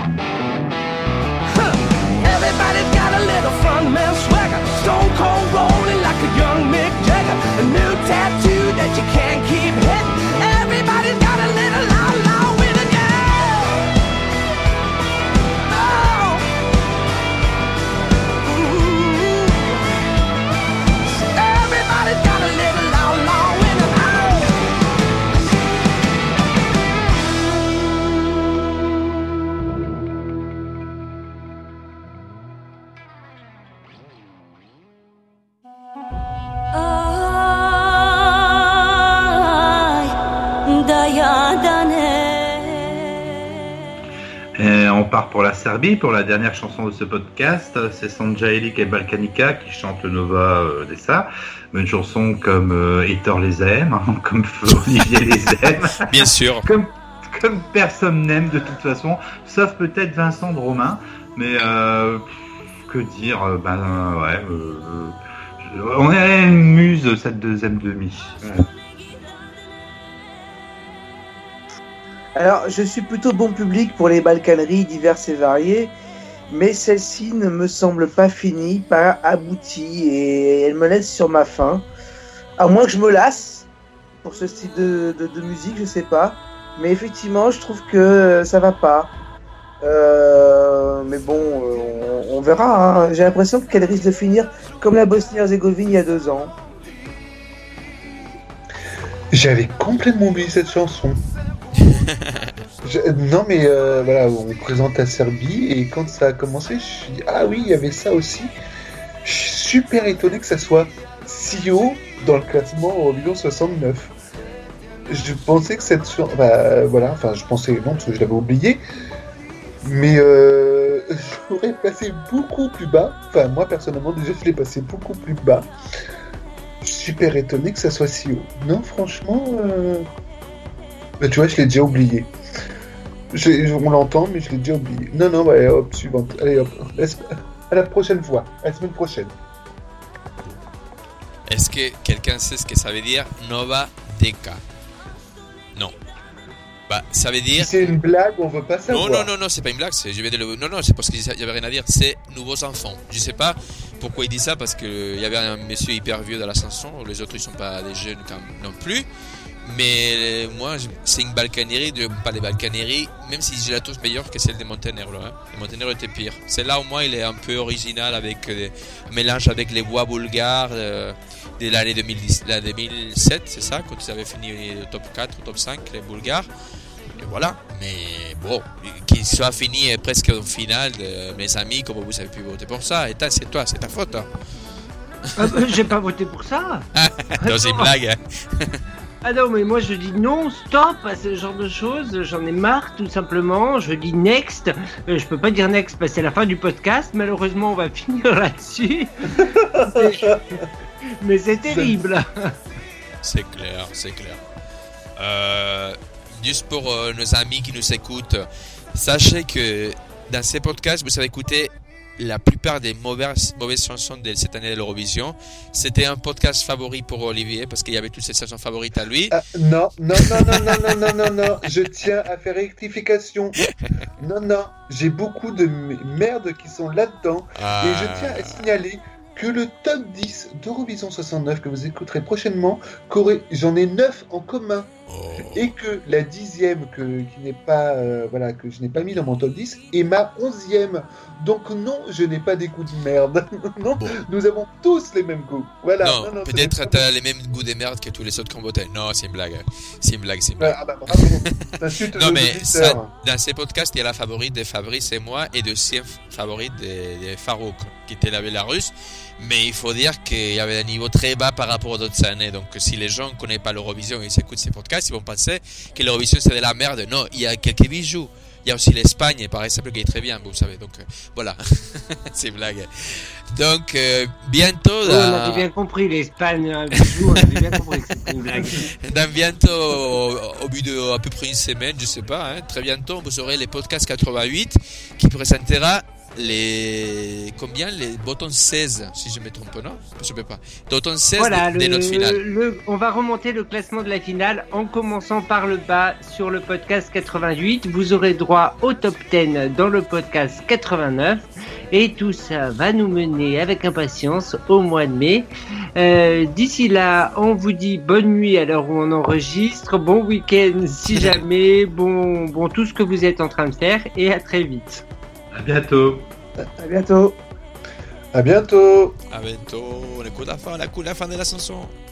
Huh. Everybody's got a little frontman swagger. Stone cold rolling like a young Mick Jagger. A new tattoo that you can't keep hitting. Everybody's got a little outlaw winner, yeah. Oh. Mm. Everybody's got a little outlaw winner. Et on part pour la Serbie, pour la dernière chanson de ce podcast. C'est Sanja Elic et Balkanica qui chantent le Nova euh, Dessa. Une chanson comme euh, Heitor les aime, hein, comme Olivier les aime. Bien sûr. Comme, comme personne n'aime de toute façon, sauf peut-être Vincent de Romain. Mais euh, que dire, euh, ben euh, ouais. Euh, euh, on est à une muse cette deuxième demi. Ouais. Alors, je suis plutôt bon public pour les balkaneries diverses et variées, mais celle-ci ne me semble pas finie, pas aboutie, et elle me laisse sur ma faim. À moins que je me lasse pour ce style de, de, de musique, je sais pas. Mais effectivement, je trouve que ça va pas. Euh, mais bon, on, on verra. Hein. J'ai l'impression qu'elle risque de finir comme la Bosnie-Herzégovine il y a deux ans. J'avais complètement oublié cette chanson. Je, non mais euh, voilà, on présente la Serbie et quand ça a commencé, je me suis dit ah oui, il y avait ça aussi. Je suis super étonné que ça soit si haut dans le classement Eurovision soixante-neuf. je pensais que cette chanson, bah, voilà, enfin je pensais non parce que je l'avais oublié, mais euh, je l'aurais placé beaucoup plus bas. Enfin moi personnellement déjà je l'ai passé beaucoup plus bas. Je suis super étonné que ça soit si haut. Non franchement, euh... bah, tu vois je l'ai déjà oublié. J'ai- on l'entend mais je l'ai déjà oublié. Non non ouais hop suivante. Allez hop, à la prochaine fois, à la semaine prochaine. Est-ce que quelqu'un sait ce que ça veut dire Nova Deka? Non. Bah, ça veut Si dire. c'est une blague, on veut pas savoir. Non, non, non, non, c'est pas une blague. C'est, je vais dire le... Non, non, c'est parce qu'il y avait rien à dire. C'est nouveaux enfants. Je sais pas pourquoi il dit ça, parce qu'il y avait un monsieur hyper vieux dans la chanson. Les autres, ils sont pas des jeunes comme non plus. Mais euh, moi, je- c'est une balkanerie, de pas les balkaneries, même si je la trouve meilleure que celle de Montenegro. Hein. Le Montenegro était pire. Celle-là, au moins, il est un peu original avec euh, un mélange avec les voix bulgares euh, de l'année deux mille dix, la deux mille sept, c'est ça, quand ils avaient fini le top quatre, top cinq, les bulgares. Et voilà. Mais bon, qu'il soit fini euh, presque au final, de, mes amis, comment vous avez pu voter pour ça? Et toi, c'est toi, c'est ta faute. Hein. Ah, bah, j'ai pas voté pour ça. Non, c'est une blague. Hein. Ah non, mais moi je dis non, stop à ce genre de choses, j'en ai marre tout simplement, je dis next, Euh, je peux pas dire next parce que c'est la fin du podcast, malheureusement on va finir là-dessus. Mais c'est terrible. C'est clair, c'est clair. Euh, juste pour euh, nos amis qui nous écoutent, sachez que dans ces podcasts, vous avez écouté la plupart des mauvaises, mauvaises chansons de cette année de l'Eurovision. C'était un podcast favori pour Olivier parce qu'il y avait toutes ses chansons favorites à lui. Ah, non, non, non, non, non, non, non, non, non, je tiens à faire rectification. Non, non, j'ai beaucoup de m- merde qui sont là-dedans. Ah. Et je tiens à signaler que le top dix d'Eurovision soixante-neuf que vous écouterez prochainement, qu'aurait- j'en ai neuf en commun. Oh. Et que la dixième que, qui n'est pas, euh, voilà, que je n'ai pas mis dans mon top dix est ma onzième. Donc non, je n'ai pas des goûts de merde. Non, Bon. nous avons tous les mêmes goûts. Voilà. Non, non, non, c'est peut-être bon. t'as les mêmes goûts de merde que tous les autres qui ont voté. Non, c'est une blague. C'est une blague, c'est une blague. Ah bah bravo. T'insultes Non, nos mais auditeurs. ça, dans ces podcasts, il y a la favorite de Fabrice et moi et deuxième favorite de, de Farouk, qui était la Bélarusse. Mais il faut dire qu'il y avait un niveau très bas par rapport aux autres années. Donc, si les gens ne connaissent pas l'Eurovision et ils écoutent ces podcasts, ils vont penser que l'Eurovision c'est de la merde. Non, il y a quelques bijoux. Il y a aussi l'Espagne, par exemple, qui est très bien, vous savez. Donc, euh, voilà. C'est une blague. Donc, euh, bientôt. Oh, on dans- avait bien compris l'Espagne, un bijou, on avait bien compris que c'était une blague. Dans bientôt, au, au bout de à peu près une semaine, je sais pas, hein, très bientôt, vous aurez les podcasts quatre-vingt-huit qui présentera les combien les botons seize, si je me trompe, non, je peux pas. Botons seize Voilà, de, de le, notre finale. le- on va remonter le classement de la finale en commençant par le bas sur le podcast quatre-vingt-huit. Vous aurez droit au top dix dans le podcast quatre-vingt-neuf. Et tout ça va nous mener avec impatience au mois de mai. Euh, d'ici là, on vous dit bonne nuit à l'heure où on enregistre, bon week-end si jamais, bon, bon tout ce que vous êtes en train de faire et à très vite. À bientôt. À bientôt. À bientôt. À bientôt. On écoute la fin, la, la fin de la chanson.